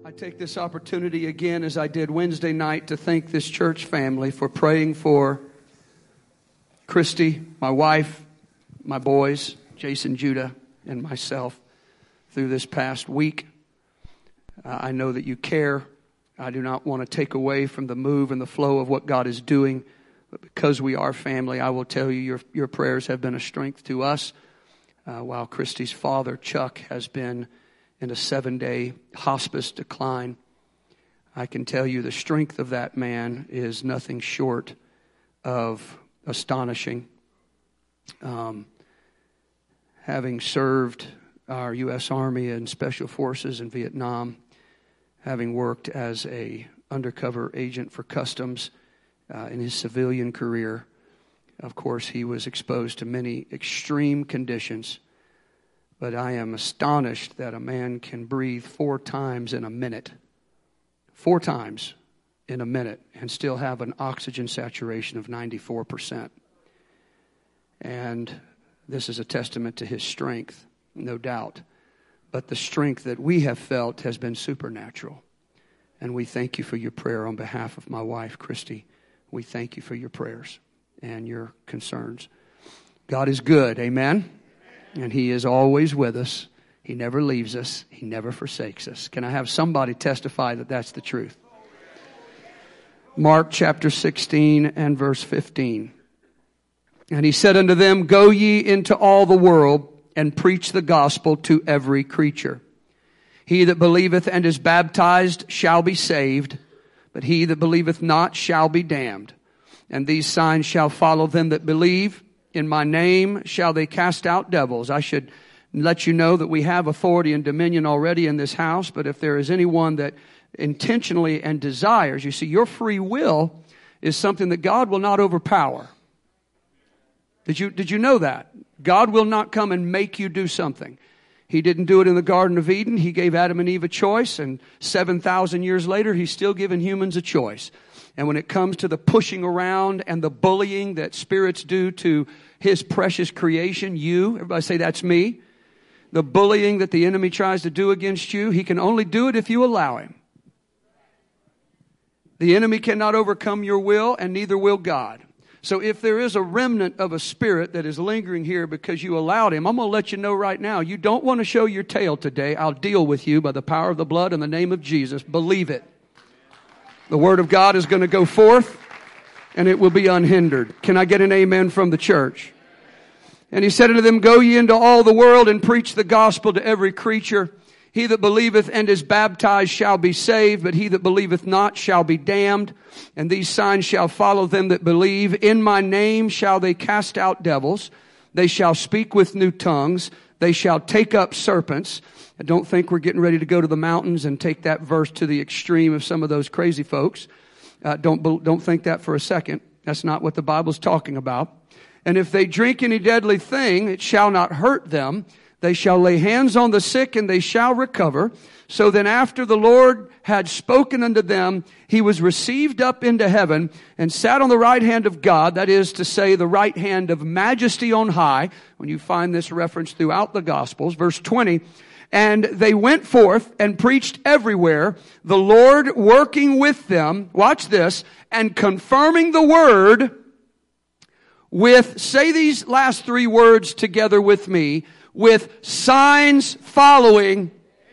I take this opportunity again, as I did Wednesday night, to thank this church family for praying for Christy, my wife, my boys, Jason, Judah, and myself through this past week. I know that you care. I do not want to take away from the move and the flow of what God is doing. But because we are family, I will tell you your prayers have been a strength to us. While Christy's father, Chuck, has been in a 7-day hospice decline, I can tell you the strength of that man is nothing short of astonishing. Having served our U.S. Army and Special Forces in Vietnam, having worked as a undercover agent for Customs in his civilian career, of course, he was exposed to many extreme conditions. But I am astonished that a man can breathe 4 times in a minute. 4 times in a minute and still have an oxygen saturation of 94%. And this is a testament to his strength, no doubt. But the strength that we have felt has been supernatural. And we thank you for your prayer on behalf of my wife, Christy. We thank you for your prayers and your concerns. God is good, amen? And He is always with us. He never leaves us. He never forsakes us. Can I have somebody testify that that's the truth? Mark chapter 16 and verse 15. And He said unto them, Go ye into all the world and preach the gospel to every creature. He that believeth and is baptized shall be saved, but he that believeth not shall be damned. And these signs shall follow them that believe. In my name shall they cast out devils. I should let you know that we have authority and dominion already in this house, but if there is anyone that intentionally and desires, you see, your free will is something that God will not overpower. Did you know that? God will not come and make you do something. He didn't do it in the Garden of Eden. He gave Adam and Eve a choice, and 7,000 years later, He's still giving humans a choice. And when it comes to the pushing around and the bullying that spirits do to His precious creation, everybody say that's me. The bullying that the enemy tries to do against you, he can only do it if you allow him. The enemy cannot overcome your will, and neither will God. So if there is a remnant of a spirit that is lingering here because you allowed him, I'm going to let you know right now, you don't want to show your tail today. I'll deal with you by the power of the blood in the name of Jesus. Believe it. The Word of God is going to go forth, and it will be unhindered. Can I get an amen from the church? And He said unto them, Go ye into all the world and preach the gospel to every creature. He that believeth and is baptized shall be saved, but he that believeth not shall be damned. And these signs shall follow them that believe. In my name shall they cast out devils. They shall speak with new tongues. They shall take up serpents. I don't think we're getting ready to go to the mountains and take that verse to the extreme of some of those crazy folks. Don't think that for a second. That's not what the Bible's talking about. And if they drink any deadly thing, it shall not hurt them. They shall lay hands on the sick, and they shall recover. So then after the Lord had spoken unto them, He was received up into heaven and sat on the right hand of God, that is to say, the right hand of majesty on high. When you find this reference throughout the Gospels, verse 20, and they went forth and preached everywhere, the Lord working with them, watch this, and confirming the word with, say these last 3 words together with me, with signs following.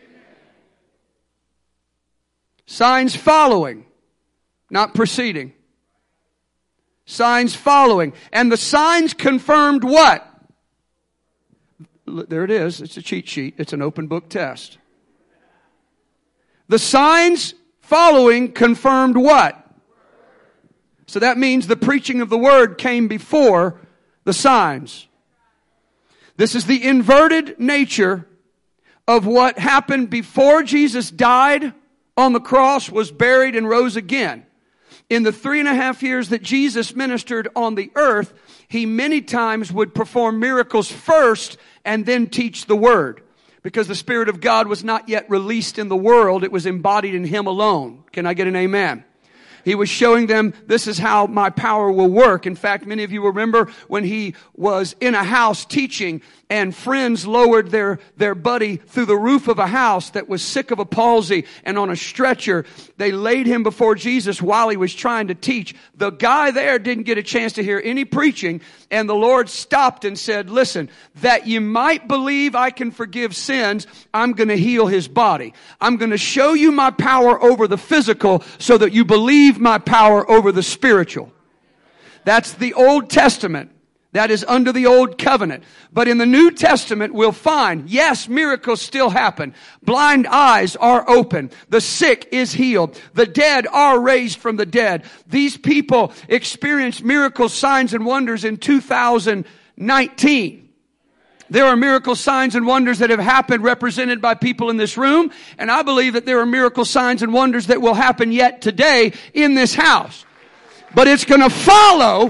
Signs following, not preceding. Signs following. And the signs confirmed what? There it is. It's a cheat sheet. It's an open book test. The signs following confirmed what? So that means the preaching of the word came before the signs. This is the inverted nature of what happened before Jesus died on the cross, was buried, and rose again. In the 3.5 years that Jesus ministered on the earth, He many times would perform miracles first and then teach the word. Because the Spirit of God was not yet released in the world. It was embodied in Him alone. Can I get an amen? He was showing them, this is how my power will work. In fact, many of you remember when he was in a house teaching and friends lowered their buddy through the roof of a house that was sick of a palsy and on a stretcher. They laid him before Jesus while he was trying to teach. The guy there didn't get a chance to hear any preaching, and the Lord stopped and said, listen, that you might believe I can forgive sins, I'm going to heal his body. I'm going to show you my power over the physical so that you believe my power over the spiritual. That's the Old Testament. That is under the Old Covenant. But in the New Testament, we'll find, yes, miracles still happen. Blind eyes are open. The sick is healed. The dead are raised from the dead. These people experienced miracles, signs, and wonders in 2019. There are miracle signs and wonders that have happened represented by people in this room. And I believe that there are miracle signs and wonders that will happen yet today in this house. But it's going to follow.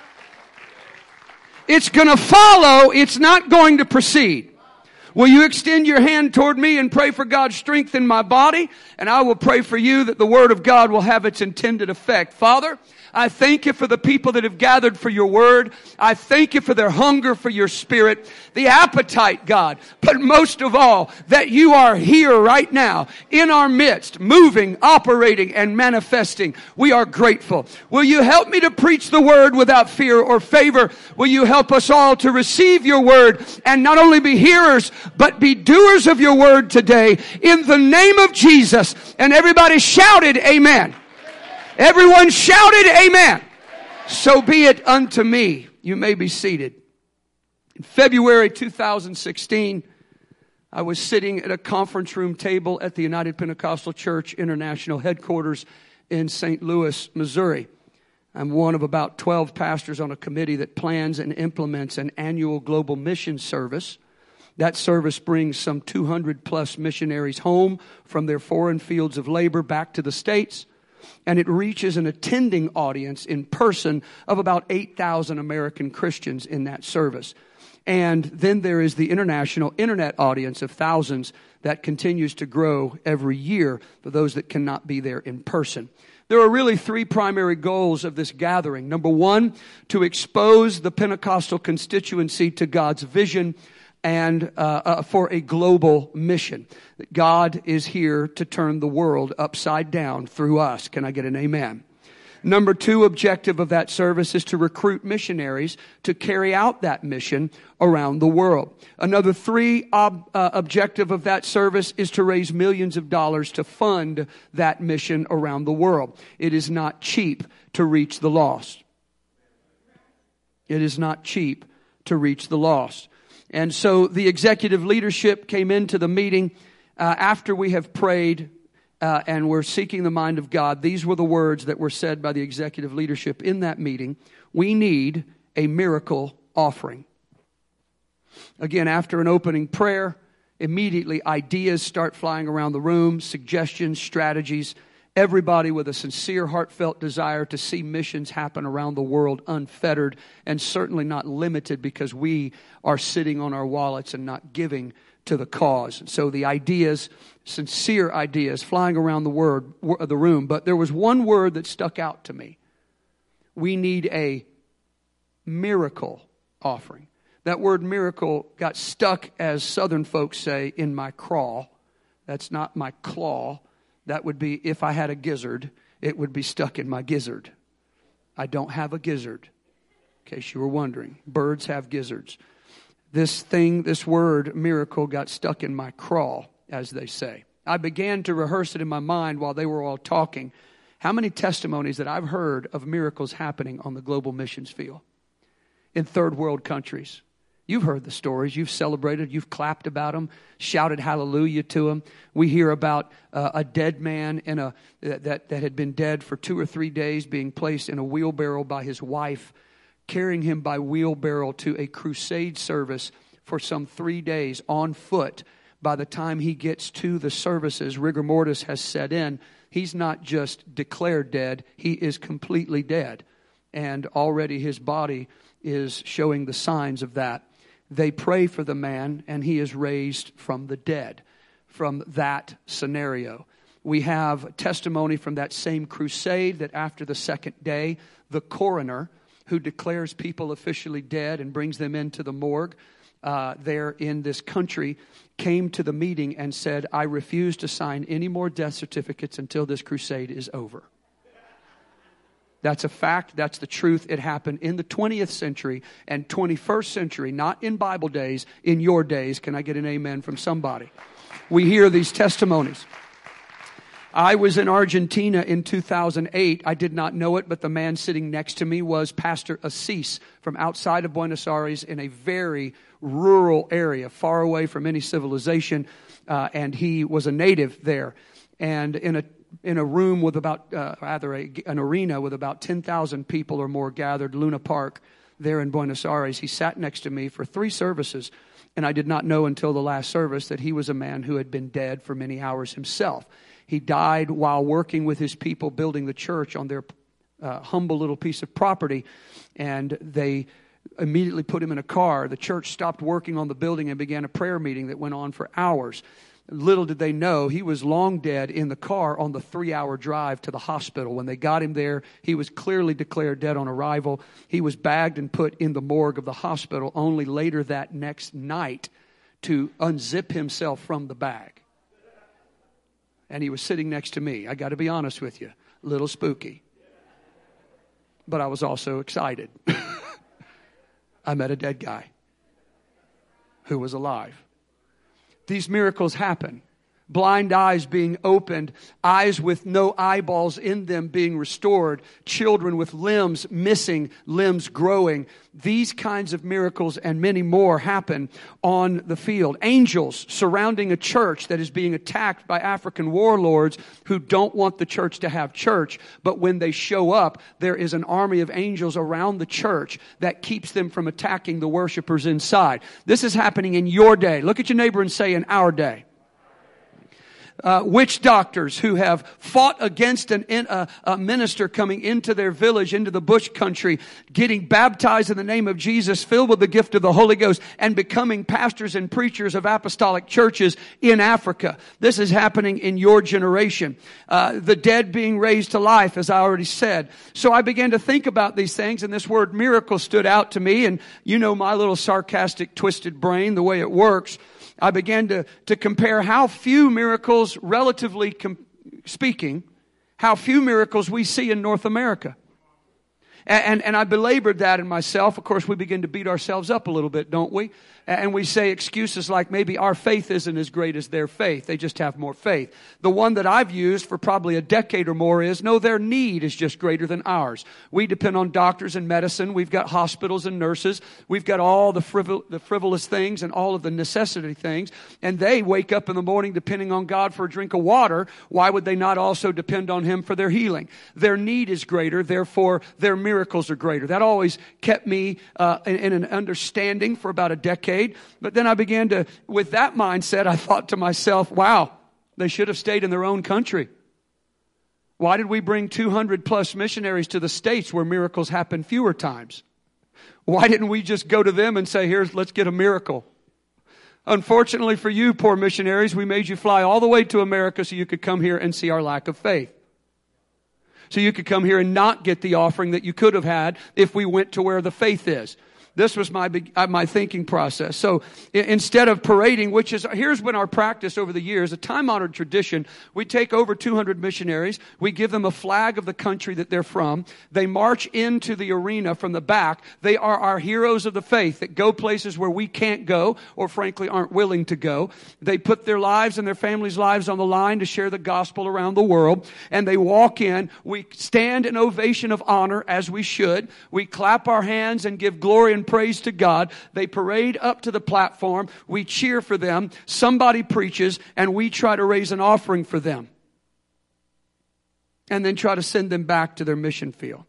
It's going to follow. It's not going to proceed. Will you extend your hand toward me and pray for God's strength in my body? And I will pray for you that the Word of God will have its intended effect. Father, I thank you for the people that have gathered for your word. I thank you for their hunger for your Spirit, the appetite, God. But most of all, that you are here right now in our midst, moving, operating, and manifesting. We are grateful. Will you help me to preach the word without fear or favor? Will you help us all to receive your word and not only be hearers, but be doers of your word today in the name of Jesus? And everybody shouted, amen. Everyone shouted, amen. So be it unto me. You may be seated. In February 2016, I was sitting at a conference room table at the United Pentecostal Church International headquarters in St. Louis, Missouri. I'm one of about 12 pastors on a committee that plans and implements an annual global mission service. That service brings some 200 plus missionaries home from their foreign fields of labor back to the States. And it reaches an attending audience in person of about 8,000 American Christians in that service. And then there is the international internet audience of thousands that continues to grow every year for those that cannot be there in person. There are really three primary goals of this gathering. Number one, to expose the Pentecostal constituency to God's vision and for a global mission. God is here to turn the world upside down through us. Can I get an amen? Number two objective of that service is to recruit missionaries to carry out that mission around the world. Another three objective of that service is to raise millions of dollars to fund that mission around the world. It is not cheap to reach the lost. It is not cheap to reach the lost. And so the executive leadership came into the meeting after we have prayed and we're seeking the mind of God. These were the words that were said by the executive leadership in that meeting. We need a miracle offering. Again, after an opening prayer, immediately ideas start flying around the room, suggestions, strategies. Everybody with a sincere, heartfelt desire to see missions happen around the world unfettered and certainly not limited because we are sitting on our wallets and not giving to the cause. So the ideas, sincere ideas, flying around the room. But there was one word that stuck out to me. We need a miracle offering. That word miracle got stuck, as Southern folks say, in my craw. That's not my claw. That would be, if I had a gizzard, it would be stuck in my gizzard. I don't have a gizzard, in case you were wondering. Birds have gizzards. This word, miracle, got stuck in my craw, as they say. I began to rehearse it in my mind while they were all talking. How many testimonies that I've heard of miracles happening on the global missions field in third world countries? You've heard the stories. You've celebrated. You've clapped about them, shouted hallelujah to them. We hear about a dead man that had been dead for 2 or 3 days being placed in a wheelbarrow by his wife, carrying him by wheelbarrow to a crusade service for some 3 days on foot. By the time he gets to the services, rigor mortis has set in. He's not just declared dead. He is completely dead. And already his body is showing the signs of that. They pray for the man, and he is raised from the dead. From that scenario, We have testimony from that same crusade that after the second day, the coroner who declares people officially dead and brings them into the morgue there in this country came to the meeting and said, I refuse to sign any more death certificates until this crusade is over. That's a fact. That's the truth. It happened in the 20th century and 21st century, not in Bible days, in your days. Can I get an amen from somebody? We hear these testimonies. I was in Argentina in 2008. I did not know it, but the man sitting next to me was Pastor Assis from outside of Buenos Aires in a very rural area, far away from any civilization, and he was a native there. And in a room with about, an arena with about 10,000 people or more gathered, Luna Park, there in Buenos Aires, he sat next to me for 3 services, and I did not know until the last service that he was a man who had been dead for many hours himself. He died while working with his people building the church on their humble little piece of property, and they immediately put him in a car. The church stopped working on the building and began a prayer meeting that went on for hours. Little did they know, he was long dead in the car on the 3-hour drive to the hospital. When they got him there, he was clearly declared dead on arrival. He was bagged and put in the morgue of the hospital only later that next night to unzip himself from the bag. And he was sitting next to me. I got to be honest with you, a little spooky. But I was also excited. I met a dead guy who was alive. These miracles happen. Blind eyes being opened, eyes with no eyeballs in them being restored, children with limbs missing, limbs growing. These kinds of miracles and many more happen on the field. Angels surrounding a church that is being attacked by African warlords who don't want the church to have church. But when they show up, there is an army of angels around the church that keeps them from attacking the worshipers inside. This is happening in your day. Look at your neighbor and say, in our day. Witch doctors who have fought against a minister coming into their village, into the bush country, getting baptized in the name of Jesus, filled with the gift of the Holy Ghost, and becoming pastors and preachers of apostolic churches in Africa. This is happening in your generation. The dead being raised to life, as I already said. So I began to think about these things, and this word miracle stood out to me. And you know my little sarcastic, twisted brain, the way it works. I began to compare how few miracles, relatively speaking, how few miracles we see in North America. And I belabored that in myself. Of course, we begin to beat ourselves up a little bit, don't we? And we say excuses like maybe our faith isn't as great as their faith. They just have more faith. The one that I've used for probably a decade or more is, no, their need is just greater than ours. We depend on doctors and medicine. We've got hospitals and nurses. We've got all the frivolous things and all of the necessity things. And they wake up in the morning depending on God for a drink of water. Why would they not also depend on Him for their healing? Their need is greater, therefore their miracles are greater. That always kept me in an understanding for about a decade. But then I began to, with that mindset, I thought to myself, wow, they should have stayed in their own country. Why did we bring 200 plus missionaries to the States where miracles happen fewer times? Why didn't we just go to them and say, here, let's get a miracle? Unfortunately for you, poor missionaries, we made you fly all the way to America so you could come here and see our lack of faith. So you could come here and not get the offering that you could have had if we went to where the faith is. This was my thinking process. So instead of parading, here's been our practice over the years, a time-honored tradition. We take over 200 missionaries. We give them a flag of the country that they're from. They march into the arena from the back. They are our heroes of the faith that go places where we can't go or frankly aren't willing to go. They put their lives and their families' lives on the line to share the gospel around the world. And they walk in. We stand in ovation of honor as we should. We clap our hands and give glory and praise to God. They parade up to the platform. We cheer for them. Somebody preaches, and we try to raise an offering for them. And then try to send them back to their mission field.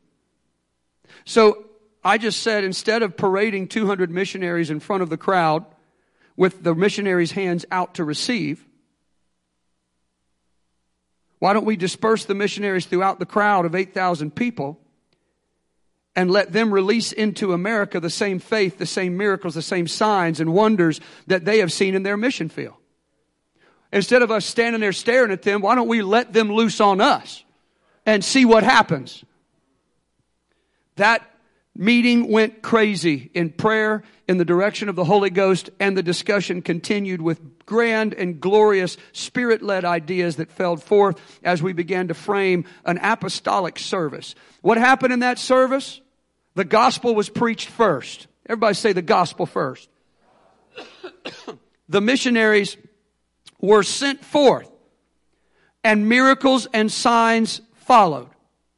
So I just said, instead of parading 200 missionaries in front of the crowd with the missionaries' hands out to receive, why don't we disperse the missionaries throughout the crowd of 8,000 people and let them release into America the same faith, the same miracles, the same signs and wonders that they have seen in their mission field? Instead of us standing there staring at them, why don't we let them loose on us and see what happens? That meeting went crazy in prayer, in the direction of the Holy Ghost, and the discussion continued with grand and glorious Spirit-led ideas that fell forth as we began to frame an apostolic service. What happened in that service? The gospel was preached first. Everybody say the gospel first. The missionaries were sent forth, and miracles and signs followed.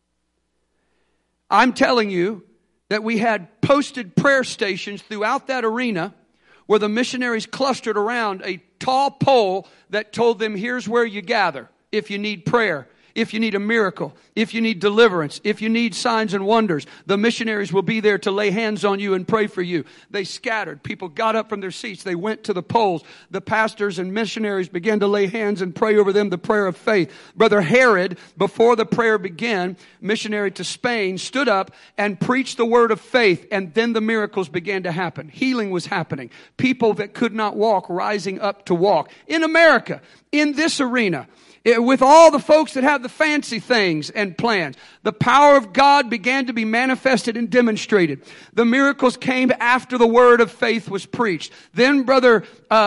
I'm telling you that we had posted prayer stations throughout that arena where the missionaries clustered around a tall pole that told them, here's where you gather if you need prayer, if you need a miracle, if you need deliverance, if you need signs and wonders. The missionaries will be there to lay hands on you and pray for you. They scattered. People got up from their seats. They went to the poles. The pastors and missionaries began to lay hands and pray over them the prayer of faith. Brother Herod, before the prayer began, missionary to Spain, stood up and preached the word of faith, and then the miracles began to happen. Healing was happening. People that could not walk rising up to walk. In America, in this arena, with all the folks that have the fancy things and plans, the power of God began to be manifested and demonstrated. The miracles came after the word of faith was preached. Then Brother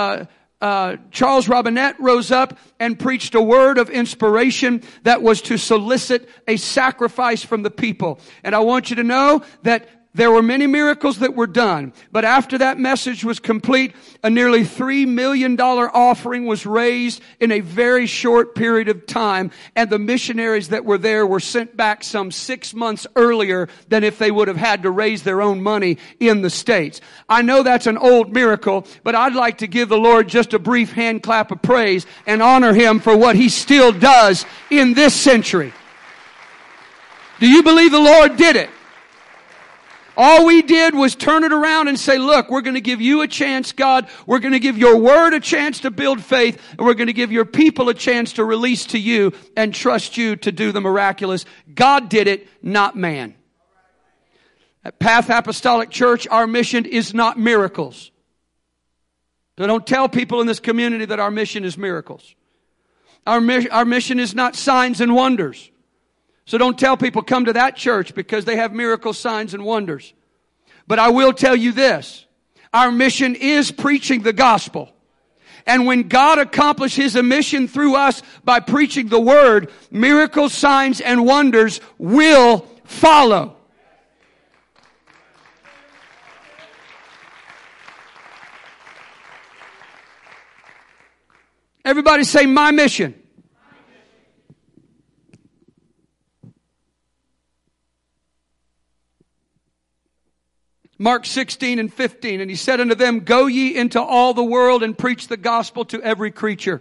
Charles Robinette rose up and preached a word of inspiration that was to solicit a sacrifice from the people. And I want you to know that there were many miracles that were done, but after that message was complete, a nearly $3 million offering was raised in a very short period of time, and the missionaries that were there were sent back some 6 months earlier than if they would have had to raise their own money in the States. I know that's an old miracle, but I'd like to give the Lord just a brief hand clap of praise and honor Him for what He still does in this century. Do you believe the Lord did it? All we did was turn it around and say, look, we're going to give you a chance, God. We're going to give your word a chance to build faith. And we're going to give your people a chance to release to you and trust you to do the miraculous. God did it, not man. At Path Apostolic Church, our mission is not miracles. So don't tell people in this community that our mission is miracles. Our mission is not signs and wonders. So don't tell people come to that church because they have miracles, signs, and wonders. But I will tell you this. Our mission is preaching the gospel. And when God accomplishes His mission through us by preaching the word, miracles, signs, and wonders will follow. Everybody say, my mission. Mark 16 and 15, and He said unto them, go ye into all the world and preach the gospel to every creature.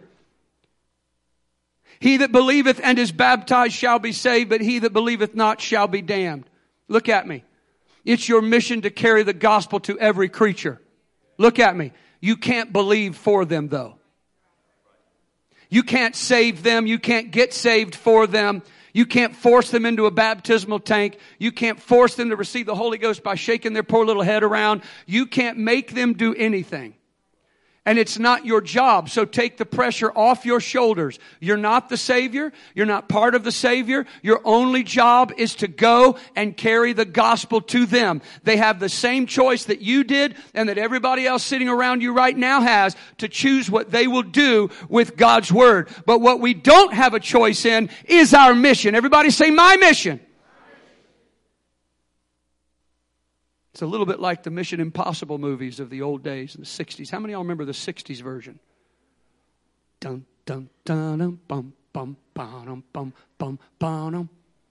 He that believeth and is baptized shall be saved, but he that believeth not shall be damned. Look at me. It's your mission to carry the gospel to every creature. Look at me. You can't believe for them though. You can't save them. You can't get saved for them. You can't force them into a baptismal tank. You can't force them to receive the Holy Ghost by shaking their poor little head around. You can't make them do anything. And it's not your job, so take the pressure off your shoulders. You're not the Savior. You're not part of the Savior. Your only job is to go and carry the gospel to them. They have the same choice that you did and that everybody else sitting around you right now has to choose what they will do with God's Word. But what we don't have a choice in is our mission. Everybody say, my mission. It's a little bit like the Mission Impossible movies of the old days in the 60s. How many of y'all remember the 60s version? Dun, dun, dun, dun, bum, bum, bum, bum, bum, bum.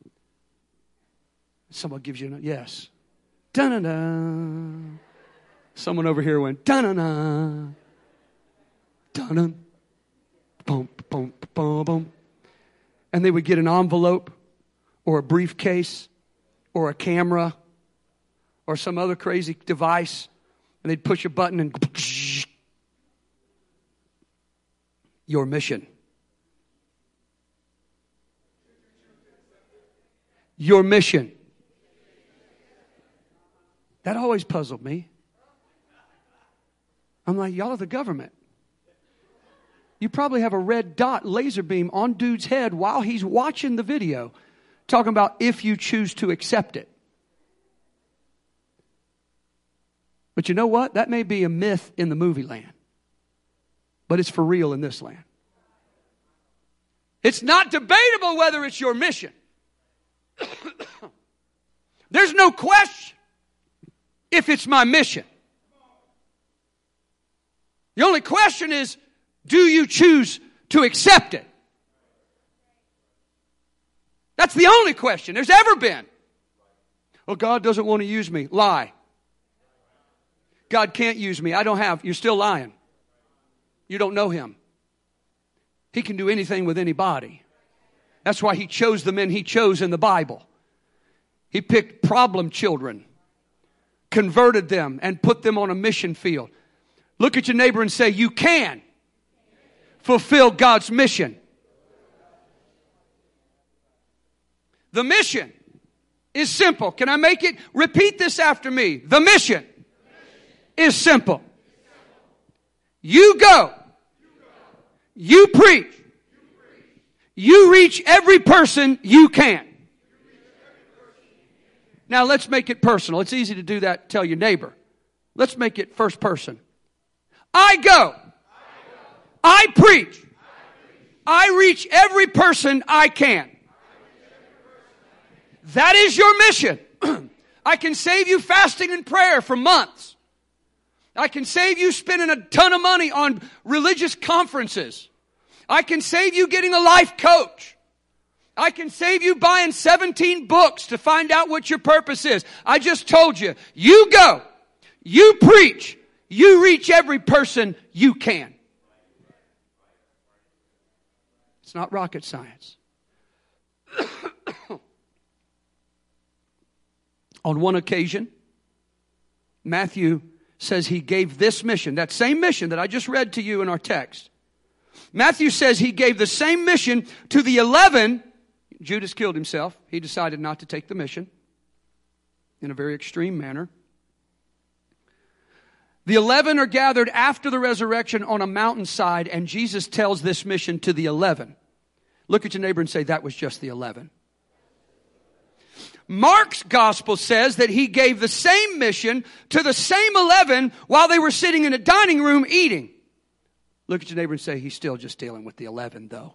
Someone gives you an yes. Dun, dun, dun. Someone over here went dun, dun, dun. Dun, dun. Bum, bum, bum, bum. And they would get an envelope or a briefcase or a camera or some other crazy device, and they'd push a button and your mission. Your mission. That always puzzled me. I'm like, y'all are the government. You probably have a red dot laser beam on dude's head while he's watching the video, talking about if you choose to accept it. But you know what? That may be a myth in the movie land, but it's for real in this land. It's not debatable whether it's your mission. There's no question if it's my mission. The only question is, do you choose to accept it? That's the only question there's ever been. Well, God doesn't want to use me. Lie. God can't use me. You're still lying. You don't know Him. He can do anything with anybody. That's why He chose the men He chose in the Bible. He picked problem children, converted them, and put them on a mission field. Look at your neighbor and say, you can fulfill God's mission. The mission is simple. Can I make it? Repeat this after me. The mission is simple. You go. You preach. You reach every person you can. Now let's make it personal. It's easy to do that. Tell your neighbor. Let's make it first person. I go. I preach. I reach every person I can. That is your mission. I can save you fasting and prayer for months. I can save you spending a ton of money on religious conferences. I can save you getting a life coach. I can save you buying 17 books to find out what your purpose is. I just told you, you go, you preach, you reach every person you can. It's not rocket science. On one occasion, Matthew says he gave this mission, that same mission that I just read to you in our text. Matthew says he gave the same mission to the 11. Judas killed himself. He decided not to take the mission in a very extreme manner. The 11 are gathered after the resurrection on a mountainside, and Jesus tells this mission to the 11. Look at your neighbor and say, that was just the 11. Mark's gospel says that he gave the same mission to the same 11 while they were sitting in a dining room eating. Look at your neighbor and say, he's still just dealing with the 11 though.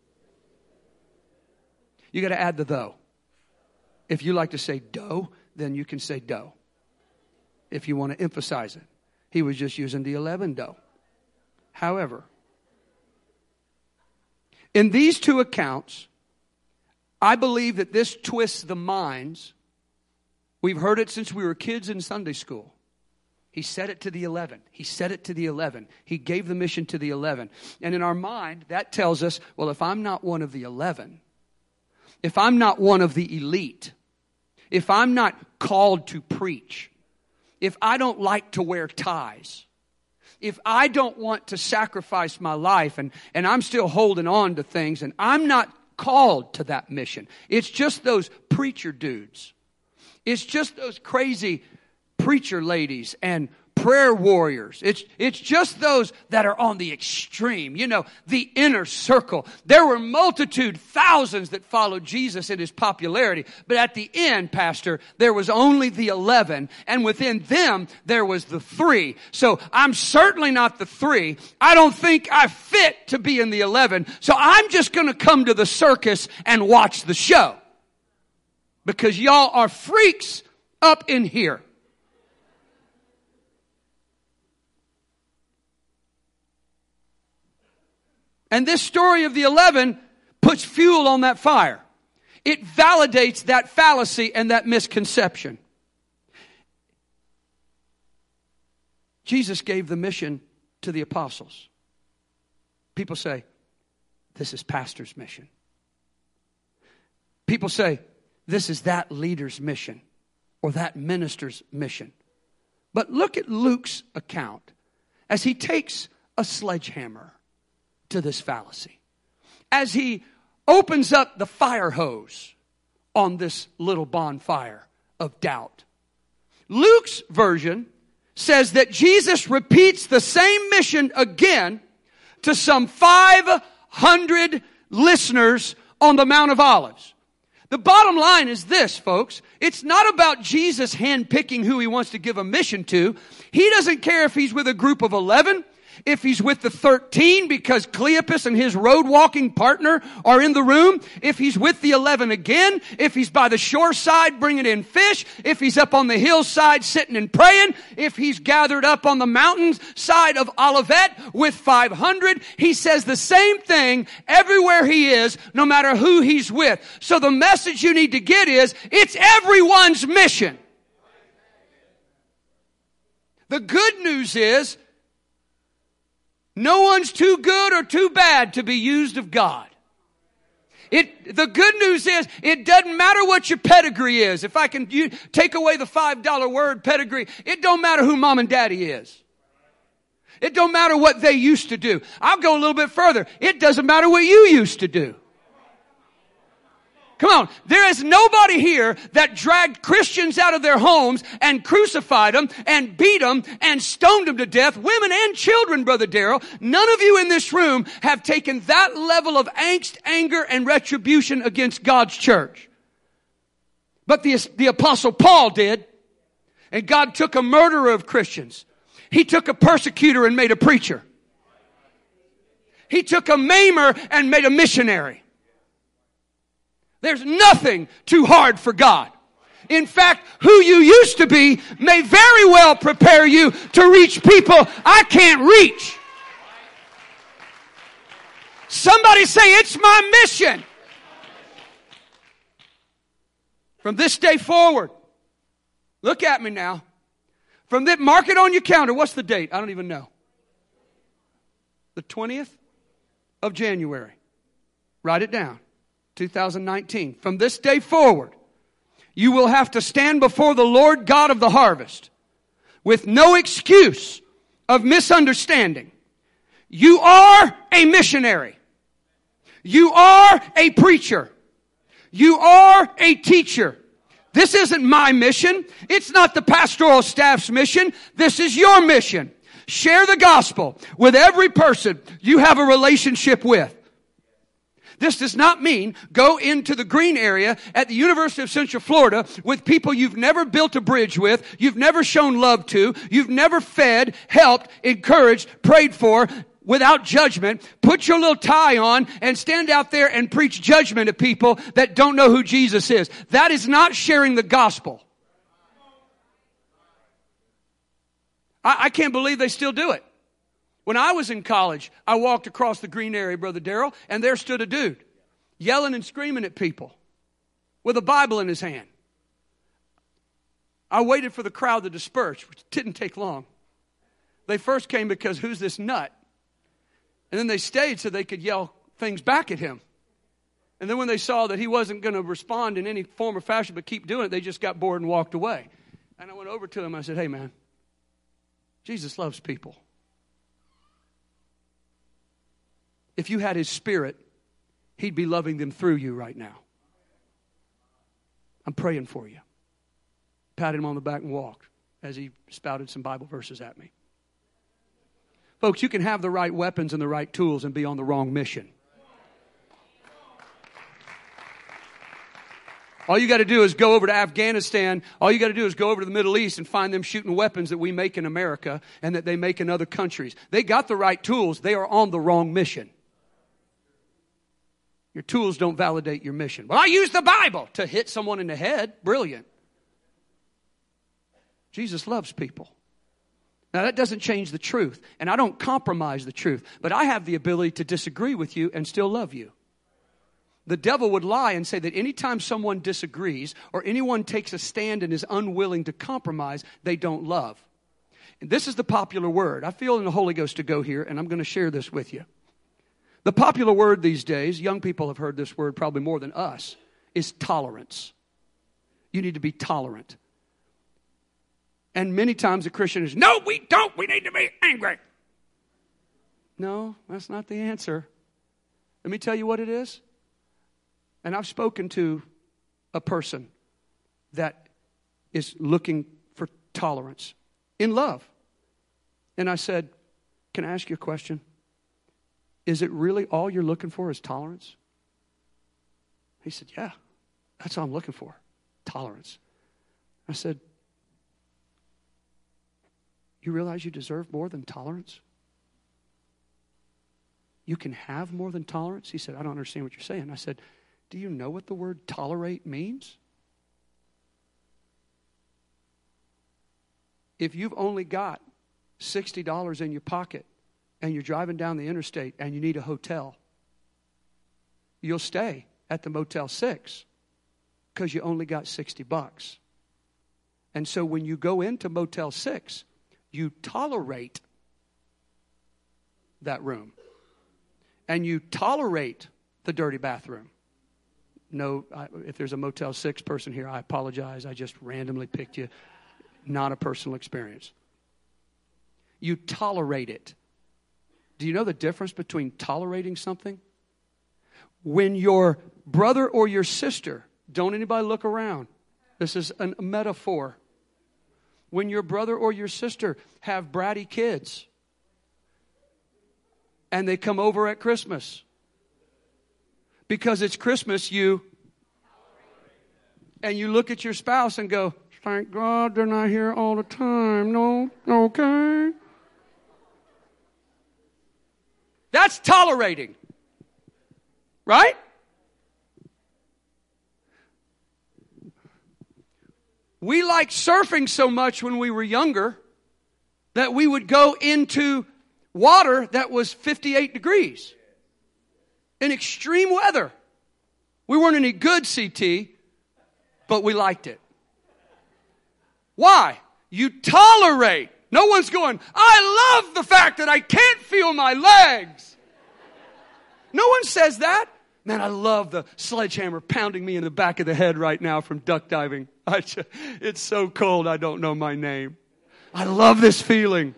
You got to add the though. If you like to say dough, then you can say dough. If you want to emphasize it. He was just using the 11 dough. However, in these two accounts, I believe that this twists the minds. We've heard it since we were kids in Sunday school. He said it to the 11. He said it to the 11. He gave the mission to the 11. And in our mind, that tells us, well, if I'm not one of the 11, if I'm not one of the elite, if I'm not called to preach, if I don't like to wear ties, if I don't want to sacrifice my life and I'm still holding on to things and I'm not called to that mission. It's just those preacher dudes. It's just those crazy preacher ladies and prayer warriors. It's just those that are on the extreme, the inner circle. There were thousands that followed Jesus in his popularity. But at the end, Pastor, there was only the 11. And within them, there was the 3. So I'm certainly not the 3. I don't think I fit to be in the 11. So I'm just going to come to the circus and watch the show. Because y'all are freaks up in here. And this story of the 11 puts fuel on that fire. It validates that fallacy and that misconception. Jesus gave the mission to the apostles. People say, this is pastor's mission. People say, this is that leader's mission or that minister's mission. But look at Luke's account as he takes a sledgehammer to this fallacy. As he opens up the fire hose on this little bonfire of doubt. Luke's version says that Jesus repeats the same mission again to some 500 listeners on the Mount of Olives. The bottom line is this, folks. It's not about Jesus handpicking who he wants to give a mission to. He doesn't care if he's with a group of 11, if he's with the 13 because Cleopas and his road walking partner are in the room, if he's with the 11 again, if he's by the shore side bringing in fish, if he's up on the hillside sitting and praying, if he's gathered up on the mountain side of Olivet with 500, he says the same thing everywhere he is, no matter who he's with. So the message you need to get is, it's everyone's mission. The good news is, no one's too good or too bad to be used of God. The good news is, it doesn't matter what your pedigree is. If I can take away the $5 word pedigree, it don't matter who mom and daddy is. It don't matter what they used to do. I'll go a little bit further. It doesn't matter what you used to do. Come on. There is nobody here that dragged Christians out of their homes and crucified them and beat them and stoned them to death. Women and children, Brother Darrell. None of you in this room have taken that level of angst, anger, and retribution against God's church. But the Apostle Paul did. And God took a murderer of Christians. He took a persecutor and made a preacher. He took a maimer and made a missionary. There's nothing too hard for God. In fact, who you used to be may very well prepare you to reach people I can't reach. Somebody say, it's my mission. From this day forward, look at me now. Mark it on your calendar. What's the date? I don't even know. The 20th of January. Write it down. 2019. From this day forward, you will have to stand before the Lord God of the harvest with no excuse of misunderstanding. You are a missionary. You are a preacher. You are a teacher. This isn't my mission. It's not the pastoral staff's mission. This is your mission. Share the gospel with every person you have a relationship with. This does not mean go into the green area at the University of Central Florida with people you've never built a bridge with, you've never shown love to, you've never fed, helped, encouraged, prayed for, without judgment. Put your little tie on and stand out there and preach judgment to people that don't know who Jesus is. That is not sharing the gospel. I can't believe they still do it. When I was in college, I walked across the green area, Brother Darrell, and there stood a dude yelling and screaming at people with a Bible in his hand. I waited for the crowd to disperse, which didn't take long. They first came because, who's this nut? And then they stayed so they could yell things back at him. And then when they saw that he wasn't going to respond in any form or fashion but keep doing it, they just got bored and walked away. And I went over to him and I said, hey man, Jesus loves people. If you had his spirit, he'd be loving them through you right now. I'm praying for you. Patted him on the back and walked as he spouted some Bible verses at me. Folks, you can have the right weapons and the right tools and be on the wrong mission. All you got to do is go over to Afghanistan. All you got to do is go over to the Middle East and find them shooting weapons that we make in America and that they make in other countries. They got the right tools. They are on the wrong mission. Your tools don't validate your mission. Well, I use the Bible to hit someone in the head. Brilliant. Jesus loves people. Now, that doesn't change the truth, and I don't compromise the truth, but I have the ability to disagree with you and still love you. The devil would lie and say that anytime someone disagrees or anyone takes a stand and is unwilling to compromise, they don't love. And this is the popular word. I feel in the Holy Ghost to go here, and I'm going to share this with you. The popular word these days, young people have heard this word probably more than us, is tolerance. You need to be tolerant. And many times a Christian is, no, we don't. We need to be angry. No, that's not the answer. Let me tell you what it is. And I've spoken to a person that is looking for tolerance in love. And I said, can I ask you a question? is it really all you're looking for is tolerance? He said, yeah, that's all I'm looking for, tolerance. I said, you realize you deserve more than tolerance? You can have more than tolerance? He said, I don't understand what you're saying. I said, do you know what the word tolerate means? If you've only got $60 in your pocket and you're driving down the interstate and you need a hotel, you'll stay at the Motel 6 because you only got $60. And so when you go into Motel 6, you tolerate that room. And you tolerate the dirty bathroom. No, if there's a Motel 6 person here, I apologize. I just randomly picked you. Not a personal experience. You tolerate it. Do you know the difference between tolerating something? When your brother or your sister, don't anybody look around. This is a metaphor. When your brother or your sister have bratty kids and they come over at Christmas, because it's Christmas, you look at your spouse and go, thank God they're not here all the time. No, okay. That's tolerating. Right? We liked surfing so much when we were younger that we would go into water that was 58 degrees in extreme weather. We weren't any good, CT, but we liked it. Why? You tolerate. No one's going, I love the fact that I can't feel my legs. No one says that. Man, I love the sledgehammer pounding me in the back of the head right now from duck diving. It's so cold I don't know my name. I love this feeling.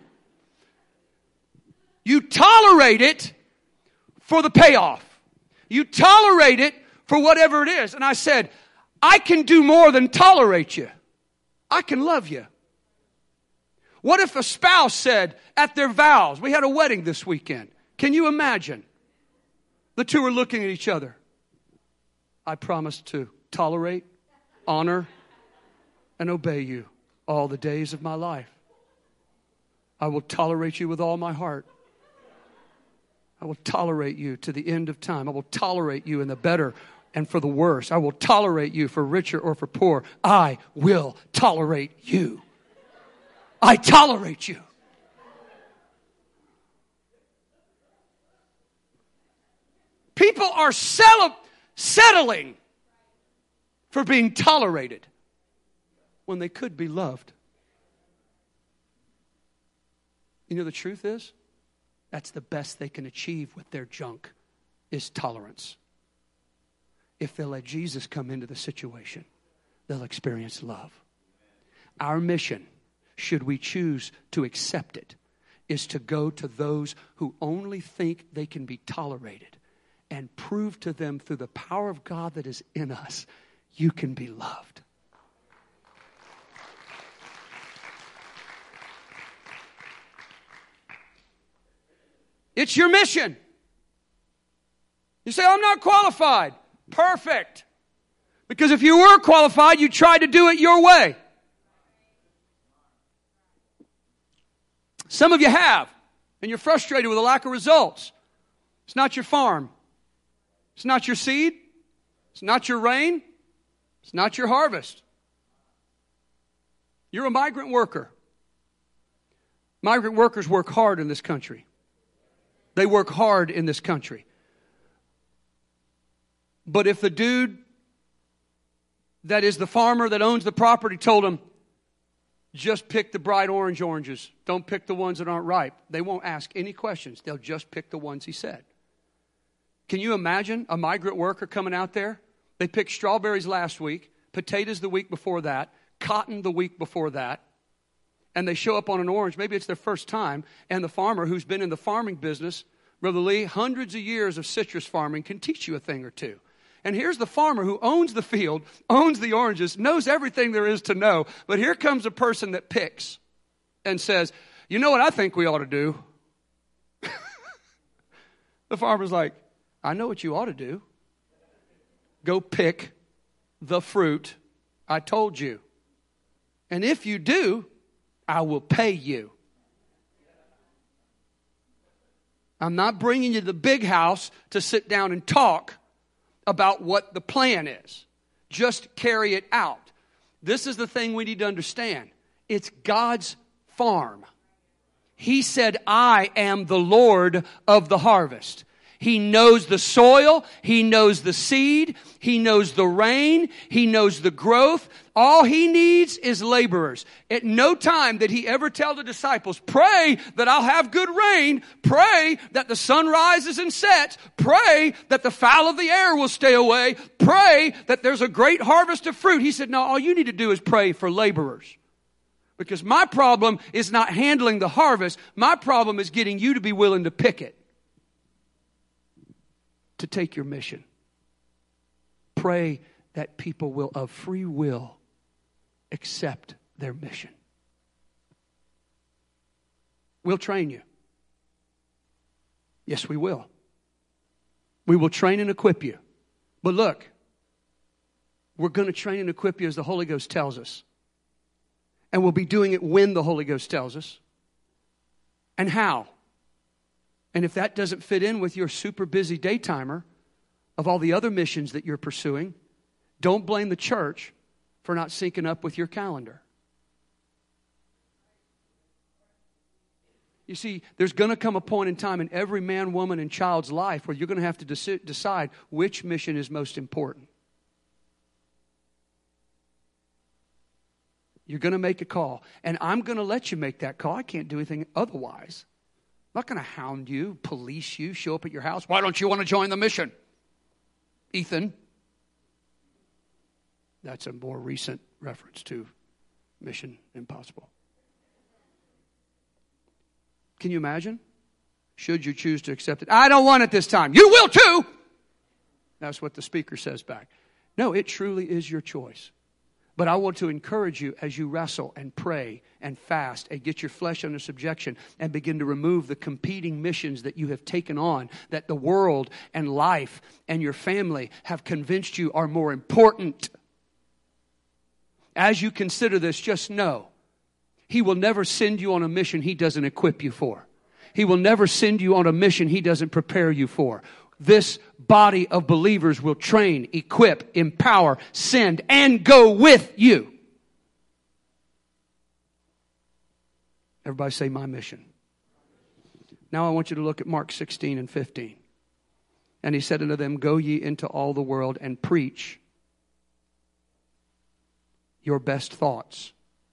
You tolerate it for the payoff. You tolerate it for whatever it is. And I said, I can do more than tolerate you. I can love you. What if a spouse said at their vows, we had a wedding this weekend. Can you imagine? The two are looking at each other. I promise to tolerate, honor, and obey you all the days of my life. I will tolerate you with all my heart. I will tolerate you to the end of time. I will tolerate you in the better and for the worse. I will tolerate you for richer or for poor. I will tolerate you. I tolerate you. People are settling for being tolerated when they could be loved. You know, the truth is, that's the best they can achieve with their junk, is tolerance. If they'll let Jesus come into the situation, they'll experience love. Our mission, should we choose to accept it, is to go to those who only think they can be tolerated and prove to them through the power of God that is in us, you can be loved. It's your mission. You say, I'm not qualified. Perfect. Because if you were qualified, you tried to do it your way. Some of you have, and you're frustrated with a lack of results. It's not your farm. It's not your seed. It's not your rain. It's not your harvest. You're a migrant worker. Migrant workers work hard in this country. They work hard in this country. But if the dude that is the farmer that owns the property told him, just pick the bright oranges, don't pick the ones that aren't ripe, they won't ask any questions. They'll just pick the ones he said. Can you imagine a migrant worker coming out there? They picked strawberries last week, potatoes the week before that, cotton the week before that, and they show up on an orange. Maybe it's their first time, and the farmer who's been in the farming business, Brother Lee, hundreds of years of citrus farming can teach you a thing or two. And here's the farmer who owns the field, owns the oranges, knows everything there is to know, but here comes a person that picks and says, you know what I think we ought to do? The farmer's like, I know what you ought to do. Go pick the fruit I told you. And if you do, I will pay you. I'm not bringing you to the big house to sit down and talk about what the plan is. Just carry it out. This is the thing we need to understand. It's God's farm. He said, I am the Lord of the harvest. He knows the soil. He knows the seed. He knows the rain. He knows the growth. All He needs is laborers. At no time did He ever tell the disciples, pray that I'll have good rain. Pray that the sun rises and sets. Pray that the fowl of the air will stay away. Pray that there's a great harvest of fruit. He said, no, all you need to do is pray for laborers. Because my problem is not handling the harvest. My problem is getting you to be willing to pick it. To take your mission. Pray that people will, of free will, accept their mission. We'll train you. Yes, we will. We will train and equip you. But look, we're going to train and equip you as the Holy Ghost tells us. And we'll be doing it when the Holy Ghost tells us. And how? And if that doesn't fit in with your super busy daytimer of all the other missions that you're pursuing, don't blame the church for not syncing up with your calendar. You see, there's going to come a point in time in every man, woman, and child's life where you're going to have to decide which mission is most important. You're going to make a call. And I'm going to let you make that call. I can't do anything otherwise. I'm not going to hound you, police you, show up at your house. Why don't you want to join the mission? Ethan. That's a more recent reference to Mission Impossible. Can you imagine? Should you choose to accept it? I don't want it this time. You will too. That's what the speaker says back. No, it truly is your choice. But I want to encourage you as you wrestle and pray and fast and get your flesh under subjection and begin to remove the competing missions that you have taken on, that the world and life and your family have convinced you are more important. As you consider this, just know He will never send you on a mission He doesn't equip you for. He will never send you on a mission He doesn't prepare you for. This body of believers will train, equip, empower, send, and go with you. Everybody say, my mission. Now I want you to look at Mark 16 and 15. And He said unto them, go ye into all the world and preach your best thoughts.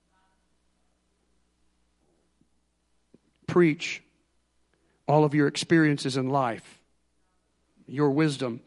Preach all of your experiences in life. Your wisdom.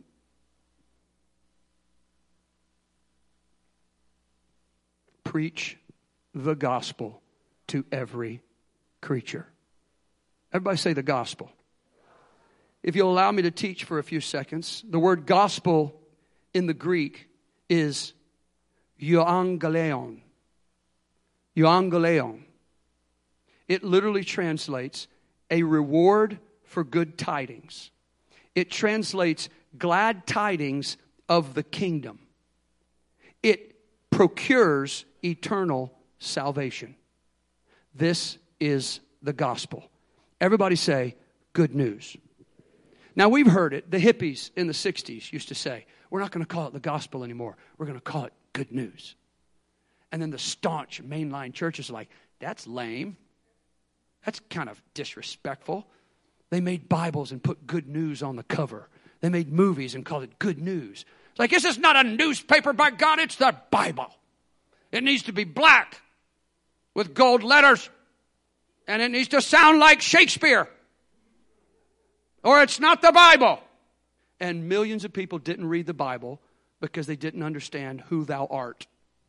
Preach the gospel to every creature. Everybody say the gospel. If you'll allow me to teach for a few seconds, the word gospel in the Greek is euangelion. Euangelion. It literally translates a reward for good tidings. It translates glad tidings of the kingdom. It procures eternal salvation. This is the gospel. Everybody say, good news. Now we've heard it. The hippies in the 60s used to say, we're not going to call it the gospel anymore. We're going to call it good news. And then the staunch mainline churches are like, that's lame. That's kind of disrespectful. They made Bibles and put good news on the cover. They made movies and called it good news. It's like, this is not a newspaper, by God, it's the Bible. It needs to be black with gold letters. And it needs to sound like Shakespeare. Or it's not the Bible. And millions of people didn't read the Bible because they didn't understand who thou art.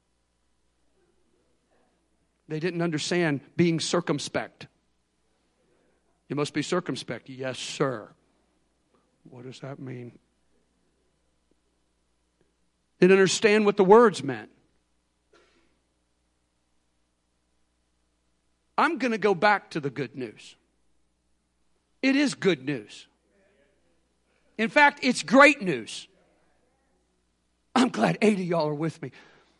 They didn't understand being circumspect. You must be circumspect. Yes, sir. What does that mean? Didn't understand what the words meant. I'm going to go back to the good news. It is good news. In fact, it's great news. I'm glad 8 of y'all are with me.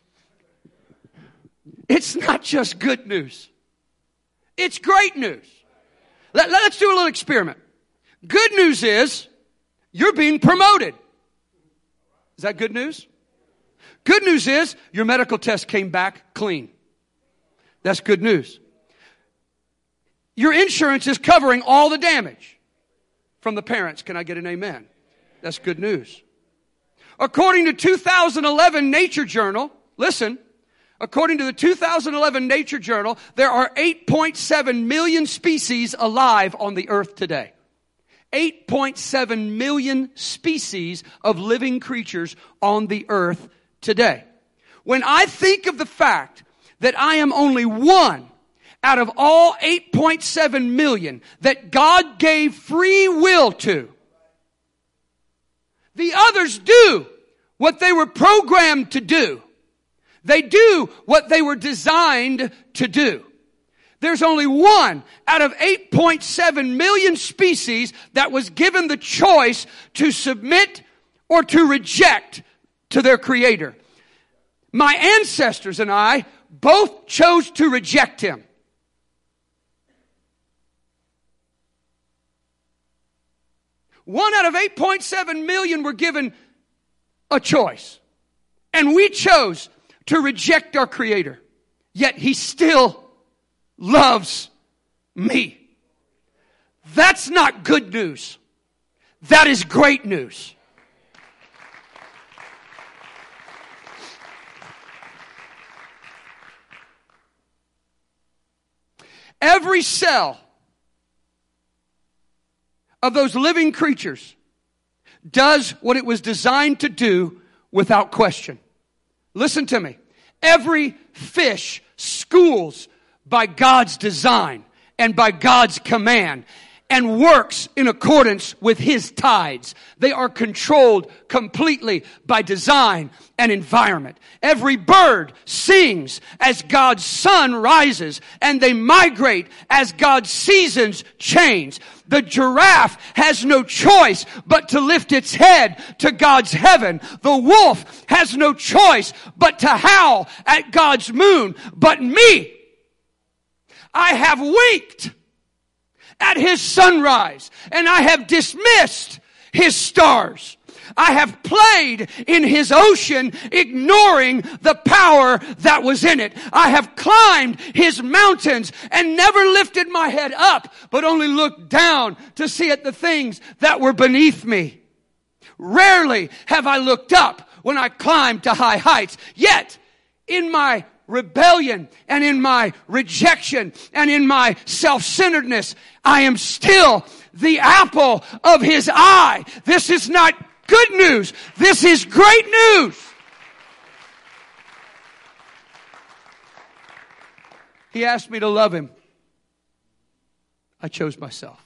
It's not just good news. It's great news. Let's do a little experiment. Good news is you're being promoted. Is that good news? Good news is your medical test came back clean. That's good news. Your insurance is covering all the damage from the parents. Can I get an amen? That's good news. According to 2011 Nature Journal, listen, according to the 2011 Nature Journal, there are 8.7 million species alive on the earth today. 8.7 million species of living creatures on the earth today. When I think of the fact that I am only one out of all 8.7 million that God gave free will to, the others do what they were programmed to do. They do what they were designed to do. There's only one out of 8.7 million species that was given the choice to submit or to reject to their Creator. My ancestors and I both chose to reject Him. One out of 8.7 million were given a choice. And we chose to reject our Creator. Yet He still loves me. That's not good news. That is great news. Every cell of those living creatures does what it was designed to do without question. Listen to me. Every fish schools by God's design and by God's command and works in accordance with His tides. They are controlled completely by design and environment. Every bird sings as God's sun rises, and they migrate as God's seasons change. The giraffe has no choice but to lift its head to God's heaven. The wolf has no choice but to howl at God's moon. But me, I have winked at His sunrise, and I have dismissed His stars. I have played in His ocean, ignoring the power that was in it. I have climbed His mountains and never lifted my head up, but only looked down to see at the things that were beneath me. Rarely have I looked up when I climbed to high heights. Yet, in my rebellion and in my rejection and in my self-centeredness, I am still the apple of His eye. This is not good news. This is great news. He asked me to love Him. I chose myself.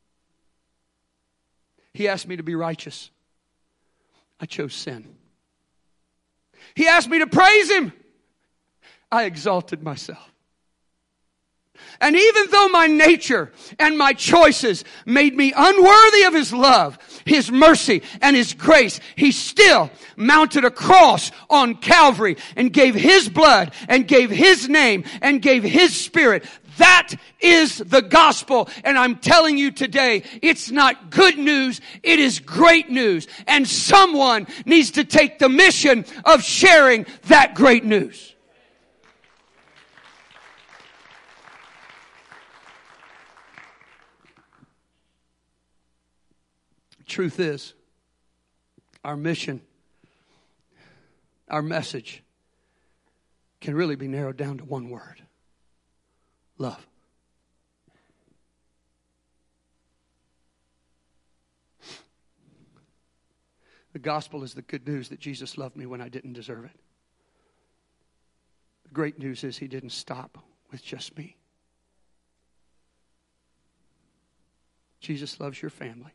He asked me to be righteous. I chose sin. He asked me to praise Him. I exalted myself. And even though my nature and my choices made me unworthy of His love, His mercy, and His grace, He still mounted a cross on Calvary and gave His blood and gave His name and gave His Spirit. That is the gospel. And I'm telling you today, it's not good news, it is great news. And someone needs to take the mission of sharing that great news. Truth is, our mission, our message can really be narrowed down to one word: love. The gospel is the good news that Jesus loved me when I didn't deserve it. The great news is He didn't stop with just me. Jesus loves your family.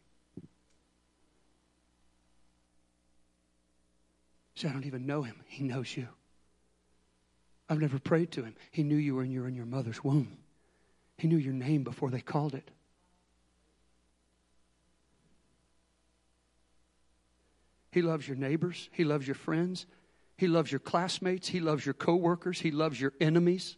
So I don't even know Him. He knows you. I've never prayed to Him. He knew you when you were in your mother's womb. He knew your name before they called it. He loves your neighbors. He loves your friends. He loves your classmates. He loves your coworkers. He loves your enemies.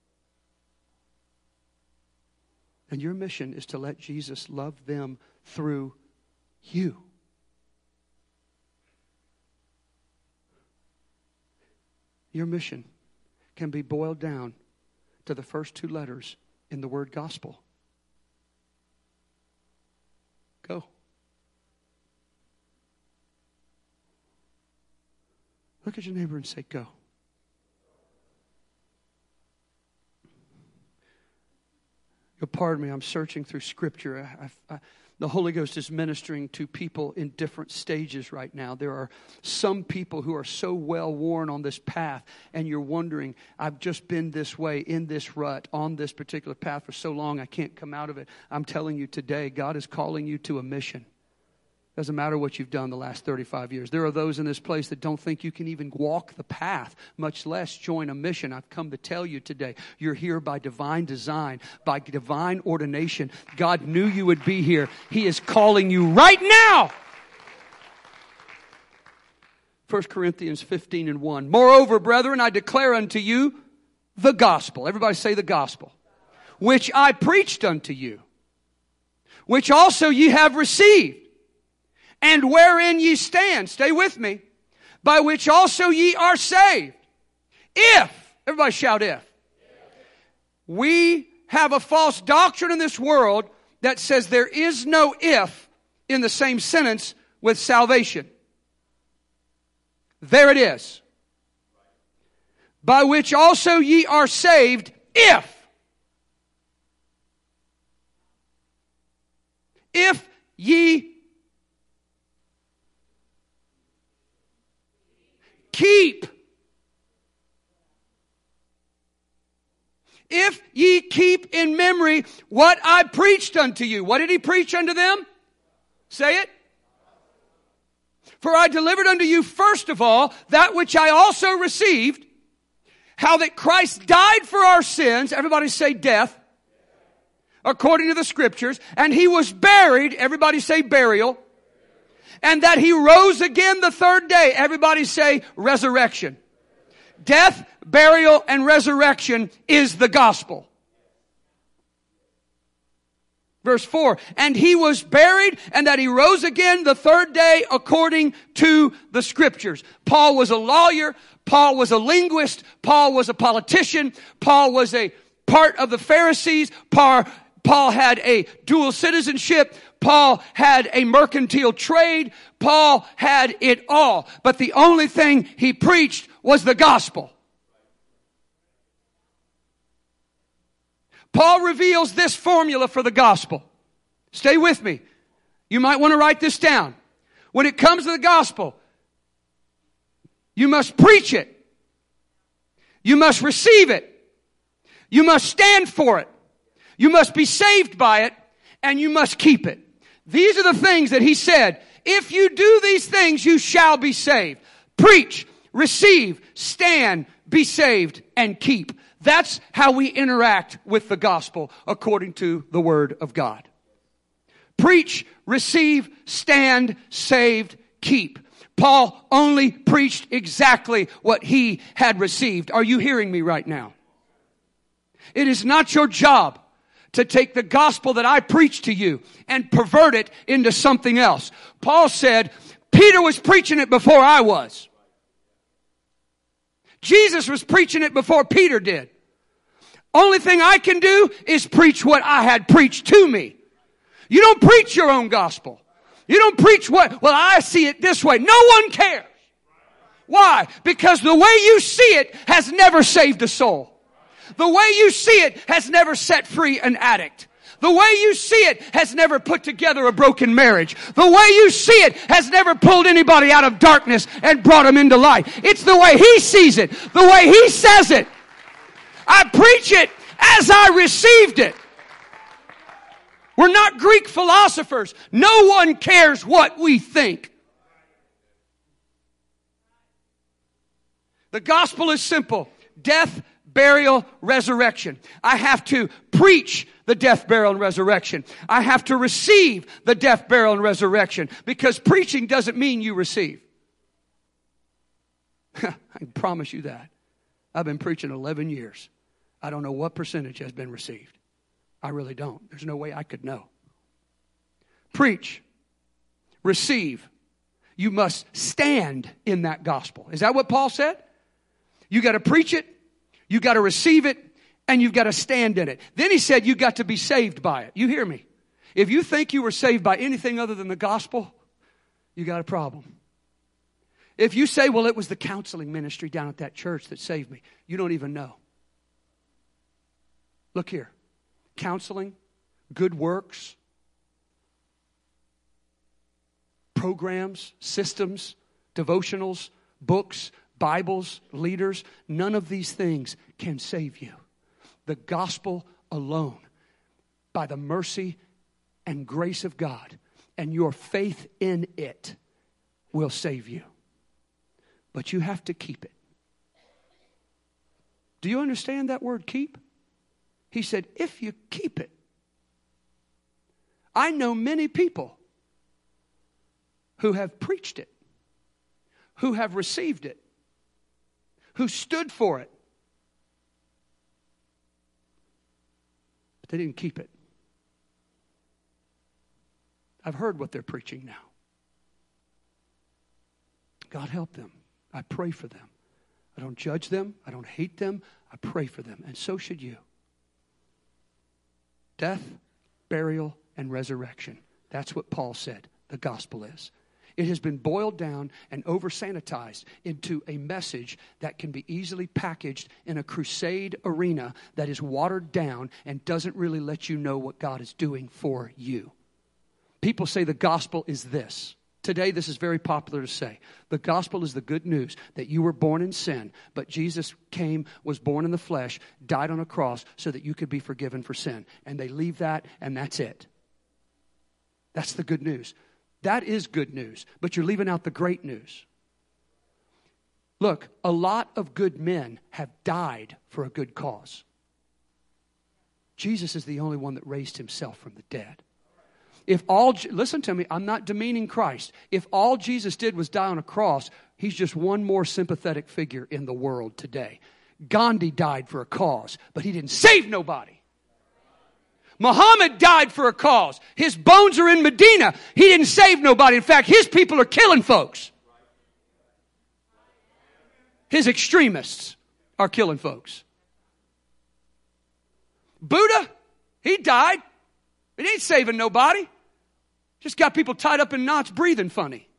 And your mission is to let Jesus love them through you. Your mission can be boiled down to the first two letters in the word gospel. Go. Look at your neighbor and say, go. You'll pardon me, I'm searching through Scripture. The Holy Ghost is ministering to people in different stages right now. There are some people who are so well worn on this path, and you're wondering, I've just been this way, in this rut, on this particular path for so long, I can't come out of it. I'm telling you today, God is calling you to a mission. Doesn't matter what you've done the last 35 years. There are those in this place that don't think you can even walk the path, much less join a mission. I've come to tell you today, you're here by divine design, by divine ordination. God knew you would be here. He is calling you right now. 1 Corinthians 15:1. Moreover, brethren, I declare unto you the gospel. Everybody say the gospel. Which I preached unto you, which also ye have received, and wherein ye stand, stay with me, by which also ye are saved. If, everybody shout if. We have a false doctrine in this world that says there is no if in the same sentence with salvation. There it is. By which also ye are saved if ye keep. If ye keep in memory what I preached unto you. What did he preach unto them? Say it. For I delivered unto you first of all that which I also received, how that Christ died for our sins. Everybody say death. According to the Scriptures. And he was buried. Everybody say burial. And that he rose again the third day. Everybody say resurrection. Death, burial, and resurrection is the gospel. Verse 4, and he was buried, and that he rose again the third day according to the Scriptures. Paul was a lawyer. Paul was a linguist. Paul was a politician. Paul was a part of the Pharisees. Paul had a dual citizenship. Paul had a mercantile trade. Paul had it all. But the only thing he preached was the gospel. Paul reveals this formula for the gospel. Stay with me. You might want to write this down. When it comes to the gospel, you must preach it. You must receive it. You must stand for it. You must be saved by it. And you must keep it. These are the things that he said. If you do these things, you shall be saved. Preach, receive, stand, be saved, and keep. That's how we interact with the gospel according to the Word of God. Preach, receive, stand, saved, keep. Paul only preached exactly what he had received. Are you hearing me right now? It is not your job to take the gospel that I preach to you and pervert it into something else. Paul said, Peter was preaching it before I was. Jesus was preaching it before Peter did. Only thing I can do is preach what I had preached to me. You don't preach your own gospel. You don't preach well, I see it this way. No one cares. Why? Because the way you see it has never saved a soul. The way you see it has never set free an addict. The way you see it has never put together a broken marriage. The way you see it has never pulled anybody out of darkness and brought them into light. It's the way he sees it. The way he says it. I preach it as I received it. We're not Greek philosophers. No one cares what we think. The gospel is simple. Death, burial, resurrection. I have to preach the death, burial, and resurrection. I have to receive the death, burial, and resurrection, because preaching doesn't mean you receive. I can promise you that. I've been preaching 11 years. I don't know what percentage has been received. I really don't. There's no way I could know. Preach. Receive. You must stand in that gospel. Is that what Paul said? You got to preach it. You got to receive it. And you've got to stand in it. Then he said you got to be saved by it. You hear me? If you think you were saved by anything other than the gospel, you got a problem. If you say, well, it was the counseling ministry down at that church that saved me, you don't even know. Look here. Counseling, good works, programs, systems, devotionals, books, Bibles, leaders, none of these things can save you. The gospel alone, by the mercy and grace of God, and your faith in it will save you. But you have to keep it. Do you understand that word keep? He said, if you keep it. I know many people who have preached it, who have received it, who stood for it, but they didn't keep it. I've heard what they're preaching now. God help them. I pray for them. I don't judge them. I don't hate them. I pray for them. And so should you. Death, burial, and resurrection. That's what Paul said the gospel is. It has been boiled down and over-sanitized into a message that can be easily packaged in a crusade arena that is watered down and doesn't really let you know what God is doing for you. People say the gospel is this. Today, this is very popular to say. The gospel is the good news that you were born in sin, but Jesus came, was born in the flesh, died on a cross so that you could be forgiven for sin. And they leave that, and that's it. That's the good news. That is good news, but you're leaving out the great news. Look, a lot of good men have died for a good cause. Jesus is the only one that raised himself from the dead. Listen to me, I'm not demeaning Christ. If all Jesus did was die on a cross, he's just one more sympathetic figure in the world today. Gandhi died for a cause, but he didn't save nobody. Muhammad died for a cause. His bones are in Medina. He didn't save nobody. In fact, his people are killing folks. His extremists are killing folks. Buddha, he died. He ain't saving nobody. Just got people tied up in knots breathing funny.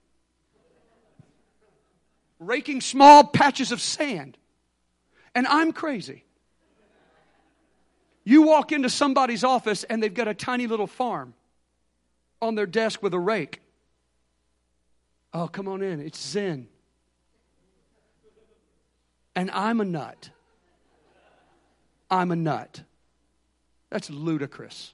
Raking small patches of sand. And I'm crazy. You walk into somebody's office and they've got a tiny little farm on their desk with a rake. Oh, come on in. It's Zen. And I'm a nut. I'm a nut. That's ludicrous.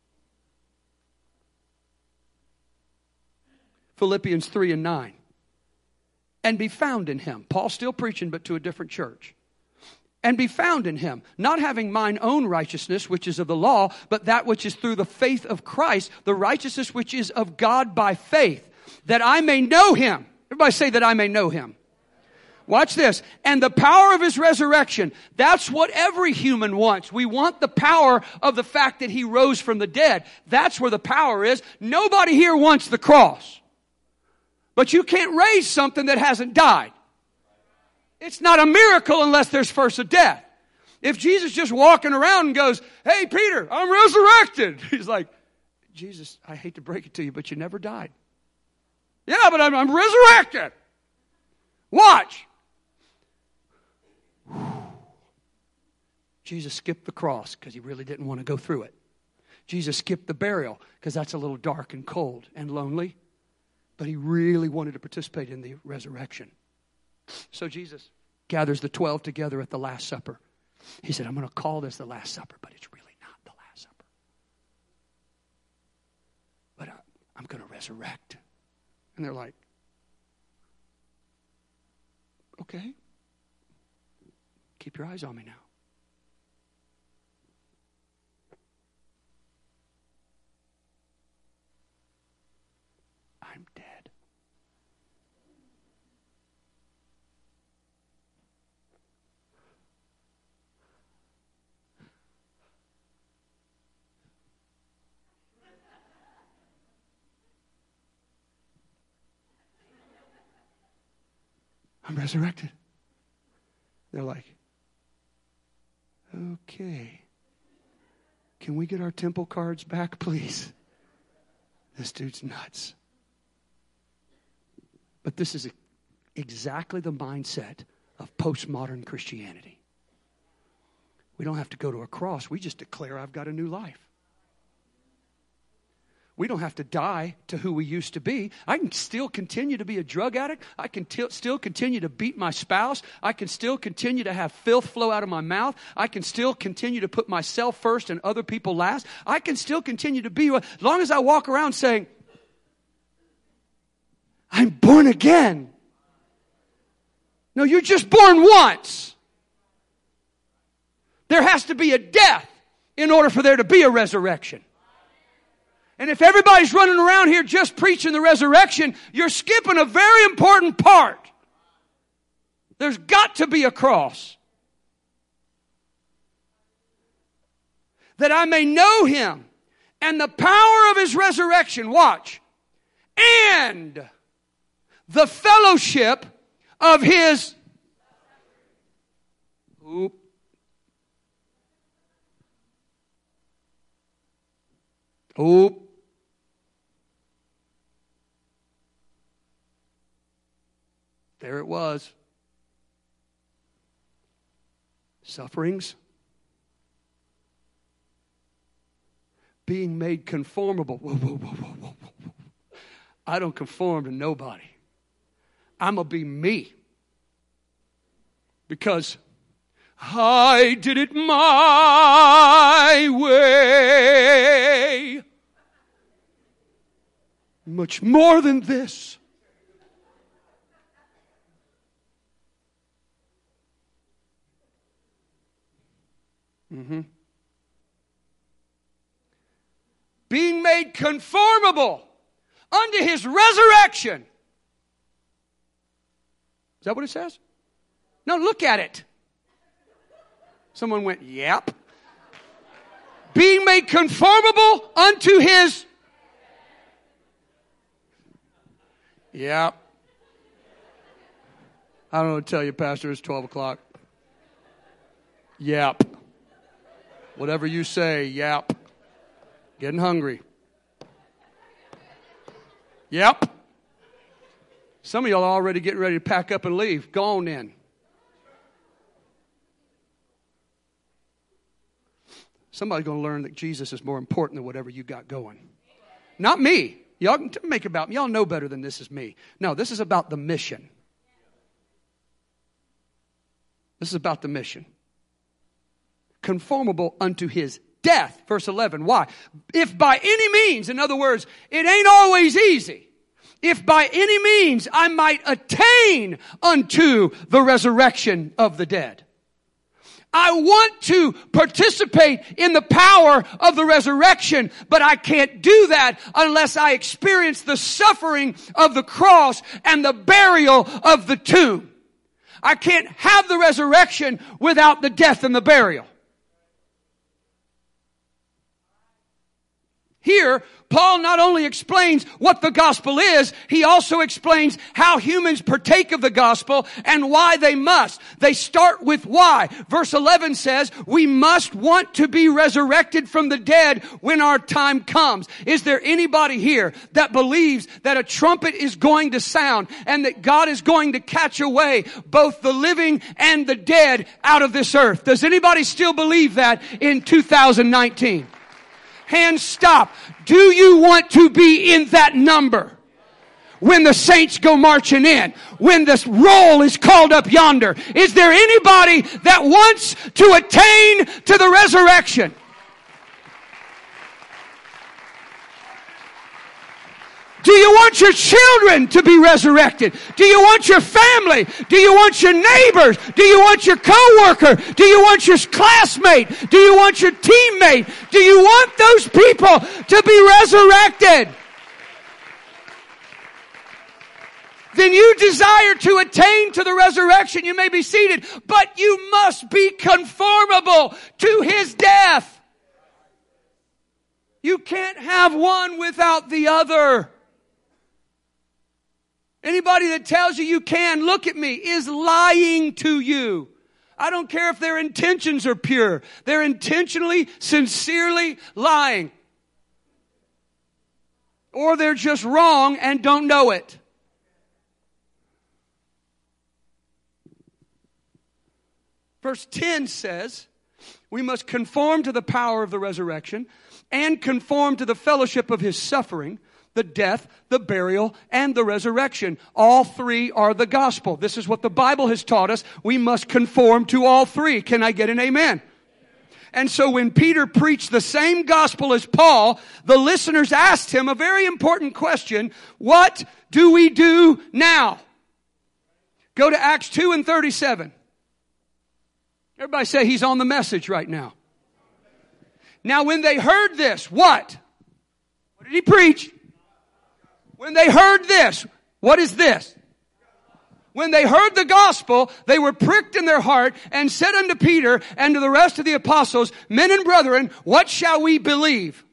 Philippians 3:9. And be found in him. Paul's still preaching, but to a different church. And be found in him, not having mine own righteousness, which is of the law, but that which is through the faith of Christ, the righteousness which is of God by faith, that I may know him. Everybody say that I may know him. Watch this. And the power of his resurrection. That's what every human wants. We want the power of the fact that he rose from the dead. That's where the power is. Nobody here wants the cross. But you can't raise something that hasn't died. It's not a miracle unless there's first a death. If Jesus just walking around and goes, hey, Peter, I'm resurrected. He's like, Jesus, I hate to break it to you, but you never died. Yeah, but I'm resurrected. Watch. Jesus skipped the cross because he really didn't want to go through it. Jesus skipped the burial because that's a little dark and cold and lonely. But he really wanted to participate in the resurrection. So Jesus gathers the 12 together at the Last Supper. He said, I'm going to call this the Last Supper, but it's really not the Last Supper. But I'm going to resurrect. And they're like, okay. Keep your eyes on me now. I'm resurrected. They're like, okay. Can we get our temple cards back, please? This dude's nuts. But this is exactly the mindset of postmodern Christianity. We don't have to go to a cross. We just declare I've got a new life. We don't have to die to who we used to be. I can still continue to be a drug addict. I can still continue to beat my spouse. I can still continue to have filth flow out of my mouth. I can still continue to put myself first and other people last. I can still continue to be, as long as I walk around saying, I'm born again. No, you're just born once. There has to be a death in order for there to be a resurrection. And if everybody's running around here just preaching the resurrection, you're skipping a very important part. There's got to be a cross. That I may know Him and the power of His resurrection. Watch. And the fellowship of His... Oop. Oop. There it was. Sufferings. Being made conformable. Whoa, whoa, whoa, whoa, whoa, whoa. I don't conform to nobody. I'm going to be me. Because I did it my way. Much more than this. Being made conformable unto His resurrection. Is that what it says? No, look at it. Someone went, yep. Being made conformable unto His. Yep. I don't know what to tell you, Pastor. It's 12 o'clock. Yep. Whatever you say, yep. Getting hungry. Yep. Some of y'all are already getting ready to pack up and leave. Go on in. Somebody's going to learn that Jesus is more important than whatever you got going. Not me. Y'all can make it about me. Y'all know better than this is me. No, this is about the mission. This is about the mission. Conformable unto His death. Verse 11. Why? If by any means, in other words, it ain't always easy. If by any means I might attain unto the resurrection of the dead. I want to participate in the power of the resurrection, but I can't do that unless I experience the suffering of the cross and the burial of the tomb. I can't have the resurrection without the death and the burial. Here, Paul not only explains what the gospel is, he also explains how humans partake of the gospel and why they must. They start with why. Verse 11 says, we must want to be resurrected from the dead when our time comes. Is there anybody here that believes that a trumpet is going to sound and that God is going to catch away both the living and the dead out of this earth? Does anybody still believe that in 2019? Hands stop. Do you want to be in that number? When the saints go marching in. When the roll is called up yonder. Is there anybody that wants to attain to the resurrection? Do you want your children to be resurrected? Do you want your family? Do you want your neighbors? Do you want your coworker? Do you want your classmate? Do you want your teammate? Do you want those people to be resurrected? Then you desire to attain to the resurrection. You may be seated, but you must be conformable to His death. You can't have one without the other. Anybody that tells you you can, look at me, is lying to you. I don't care if their intentions are pure. They're intentionally, sincerely lying. Or they're just wrong and don't know it. Verse 10 says, we must conform to the power of the resurrection and conform to the fellowship of His suffering, the death, the burial, and the resurrection. All three are the gospel. This is what the Bible has taught us. We must conform to all three. Can I get an amen? And so when Peter preached the same gospel as Paul, the listeners asked him a very important question. What do we do now? Go to Acts 2 and 37. Everybody say he's on the message right now. Now when they heard this, what? What did he preach? When they heard this, what is this? When they heard the gospel, they were pricked in their heart and said unto Peter and to the rest of the apostles, men and brethren, what shall we believe?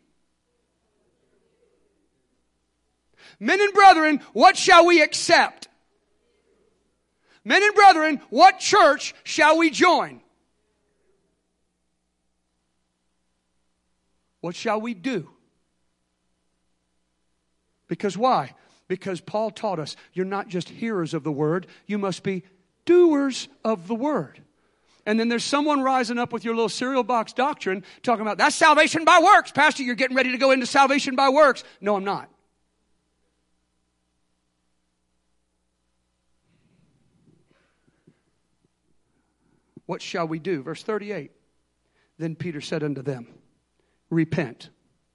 Men and brethren, what shall we accept? Men and brethren, what church shall we join? What shall we do? Because why? Because Paul taught us you're not just hearers of the word, you must be doers of the word. And then there's someone rising up with your little cereal box doctrine talking about that's salvation by works. Pastor, you're getting ready to go into salvation by works. No, I'm not. What shall we do? Verse 38. Then Peter said unto them, repent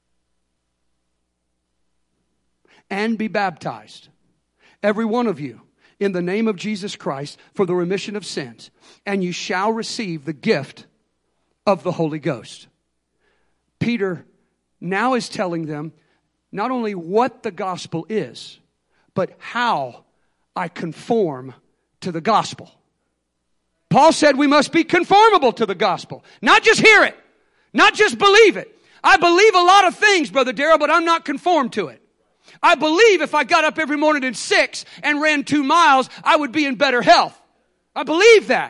and be baptized, every one of you, in the name of Jesus Christ for the remission of sins, and you shall receive the gift of the Holy Ghost. Peter now is telling them not only what the gospel is, but how I conform to the gospel. Paul said we must be conformable to the gospel. Not just hear it. Not just believe it. I believe a lot of things, Brother Darrell, but I'm not conformed to it. I believe if I got up every morning at 6 and ran 2 miles, I would be in better health. I believe that.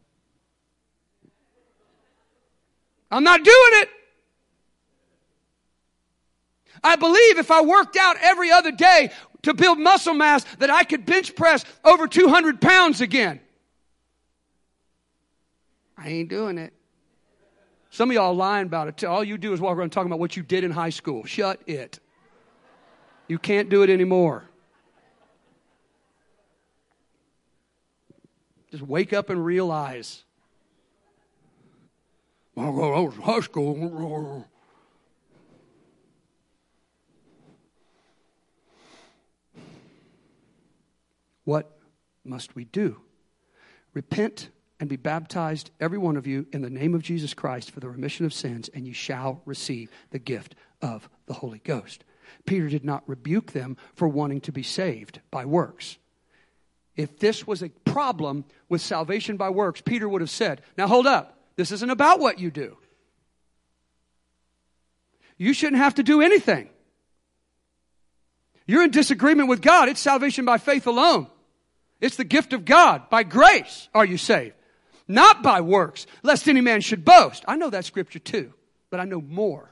I'm not doing it. I believe if I worked out every other day to build muscle mass that I could bench press over 200 pounds again. I ain't doing it. Some of y'all lying about it. All you do is walk around talking about what you did in high school. Shut it. You can't do it anymore. Just wake up and realize. I was in high school. What must we do? Repent and be baptized, every one of you, in the name of Jesus Christ for the remission of sins, and you shall receive the gift of the Holy Ghost. Peter did not rebuke them for wanting to be saved by works. If this was a problem with salvation by works, Peter would have said, now hold up, this isn't about what you do. You shouldn't have to do anything. You're in disagreement with God. It's salvation by faith alone. It's the gift of God. By grace are you saved. Not by works, lest any man should boast. I know that scripture too, but I know more.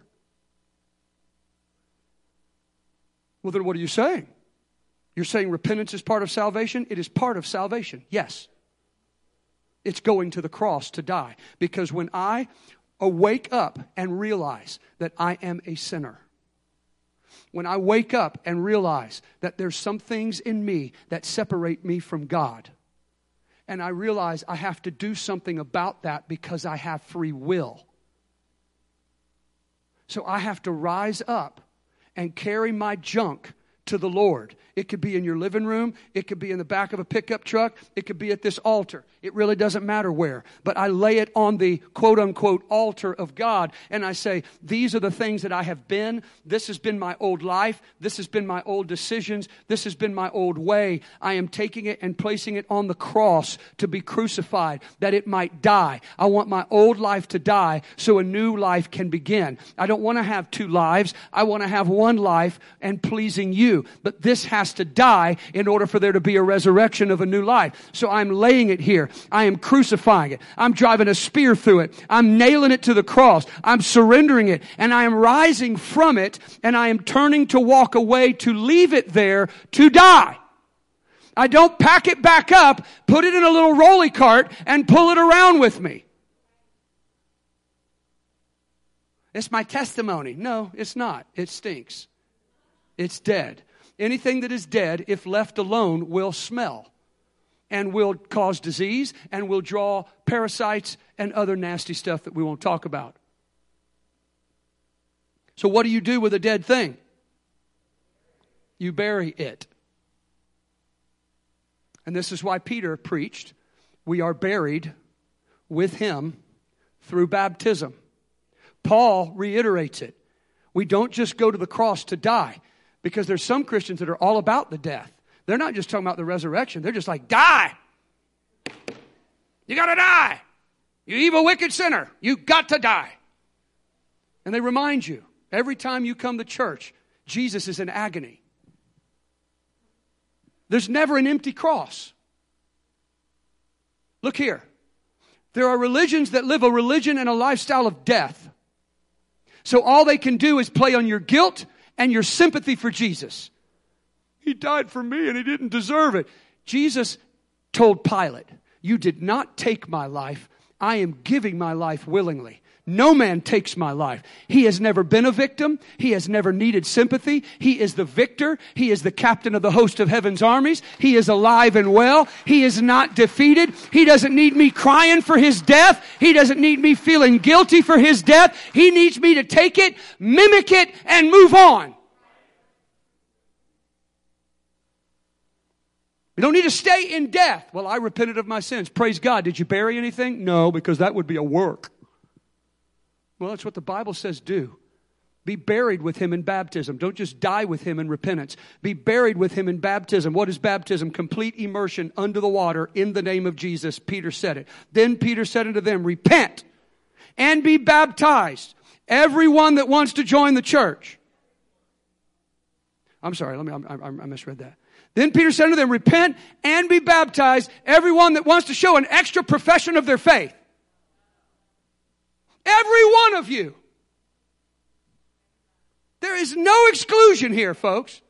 Well, then what are you saying? You're saying repentance is part of salvation? It is part of salvation, yes. It's going to the cross to die. Because when I wake up and realize that I am a sinner, when I wake up and realize that there's some things in me that separate me from God, and I realize I have to do something about that because I have free will. So I have to rise up and carry my junk to the Lord. It could be in your living room. It could be in the back of a pickup truck. It could be at this altar. It really doesn't matter where. But I lay it on the quote-unquote altar of God. And I say, these are the things that I have been. This has been my old life. This has been my old decisions. This has been my old way. I am taking it and placing it on the cross to be crucified, that it might die. I want my old life to die so a new life can begin. I don't want to have 2 lives. I want to have one life and pleasing you. you. But this has to die in order for there to be a resurrection of a new life. So I'm laying it here. I am crucifying it. I'm driving a spear through it. I'm nailing it to the cross. I'm surrendering it. And I am rising from it. And I am turning to walk away to leave it there to die. I don't pack it back up, put it in a little rolly cart, and pull it around with me. It's my testimony. No, it's not. It stinks. It's dead. Anything that is dead, if left alone, will smell and will cause disease and will draw parasites and other nasty stuff that we won't talk about. So what do you do with a dead thing? You bury it. And this is why Peter preached, we are buried with him through baptism. Paul reiterates it. We don't just go to the cross to die, because there's some Christians that are all about the death. They're not just talking about the resurrection. They're just like, die. You got to die. You evil, wicked sinner. You got to die. And they remind you, every time you come to church, Jesus is in agony. There's never an empty cross. Look here. There are religions that live a religion and a lifestyle of death. So all they can do is play on your guilt and your sympathy for Jesus. He died for me and he didn't deserve it. Jesus told Pilate, you did not take my life. I am giving my life willingly. No man takes my life. He has never been a victim. He has never needed sympathy. He is the victor. He is the captain of the host of heaven's armies. He is alive and well. He is not defeated. He doesn't need me crying for his death. He doesn't need me feeling guilty for his death. He needs me to take it, mimic it, and move on. We don't need to stay in death. Well, I repented of my sins. Praise God. Did you bury anything? No, because that would be a work. Well, that's what the Bible says do. Be buried with him in baptism. Don't just die with him in repentance. Be buried with him in baptism. What is baptism? Complete immersion under the water in the name of Jesus. Peter said it. Then Peter said unto them, repent and be baptized, everyone that wants to join the church. I'm sorry, I misread that. Then Peter said unto them, repent and be baptized, everyone that wants to show an extra profession of their faith. Every one of you. There is no exclusion here, folks.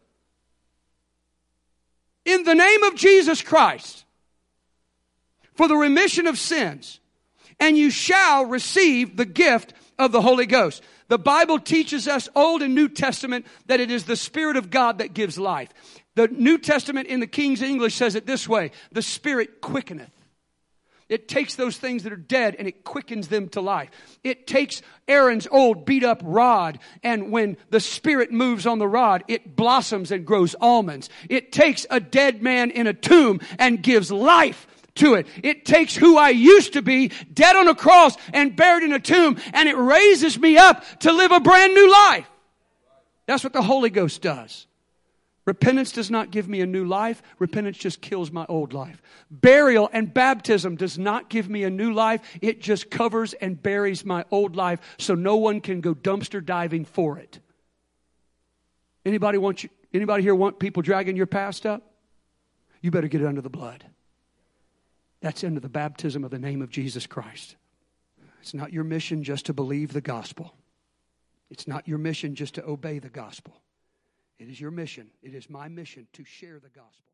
In the name of Jesus Christ, for the remission of sins, and you shall receive the gift of the Holy Ghost. The Bible teaches us, Old and New Testament, that it is the Spirit of God that gives life. The New Testament in the King's English says it this way, the Spirit quickeneth. It takes those things that are dead and it quickens them to life. It takes Aaron's old beat up rod, and when the Spirit moves on the rod, it blossoms and grows almonds. It takes a dead man in a tomb and gives life to it. It takes who I used to be, dead on a cross and buried in a tomb, and it raises me up to live a brand new life. That's what the Holy Ghost does. Repentance does not give me a new life. Repentance just kills my old life. Burial and baptism does not give me a new life. It just covers and buries my old life so no one can go dumpster diving for it. Anybody here want people dragging your past up? You better get it under the blood. That's under the baptism of the name of Jesus Christ. It's not your mission just to believe the gospel. It's not your mission just to obey the gospel. It is your mission. It is my mission to share the gospel.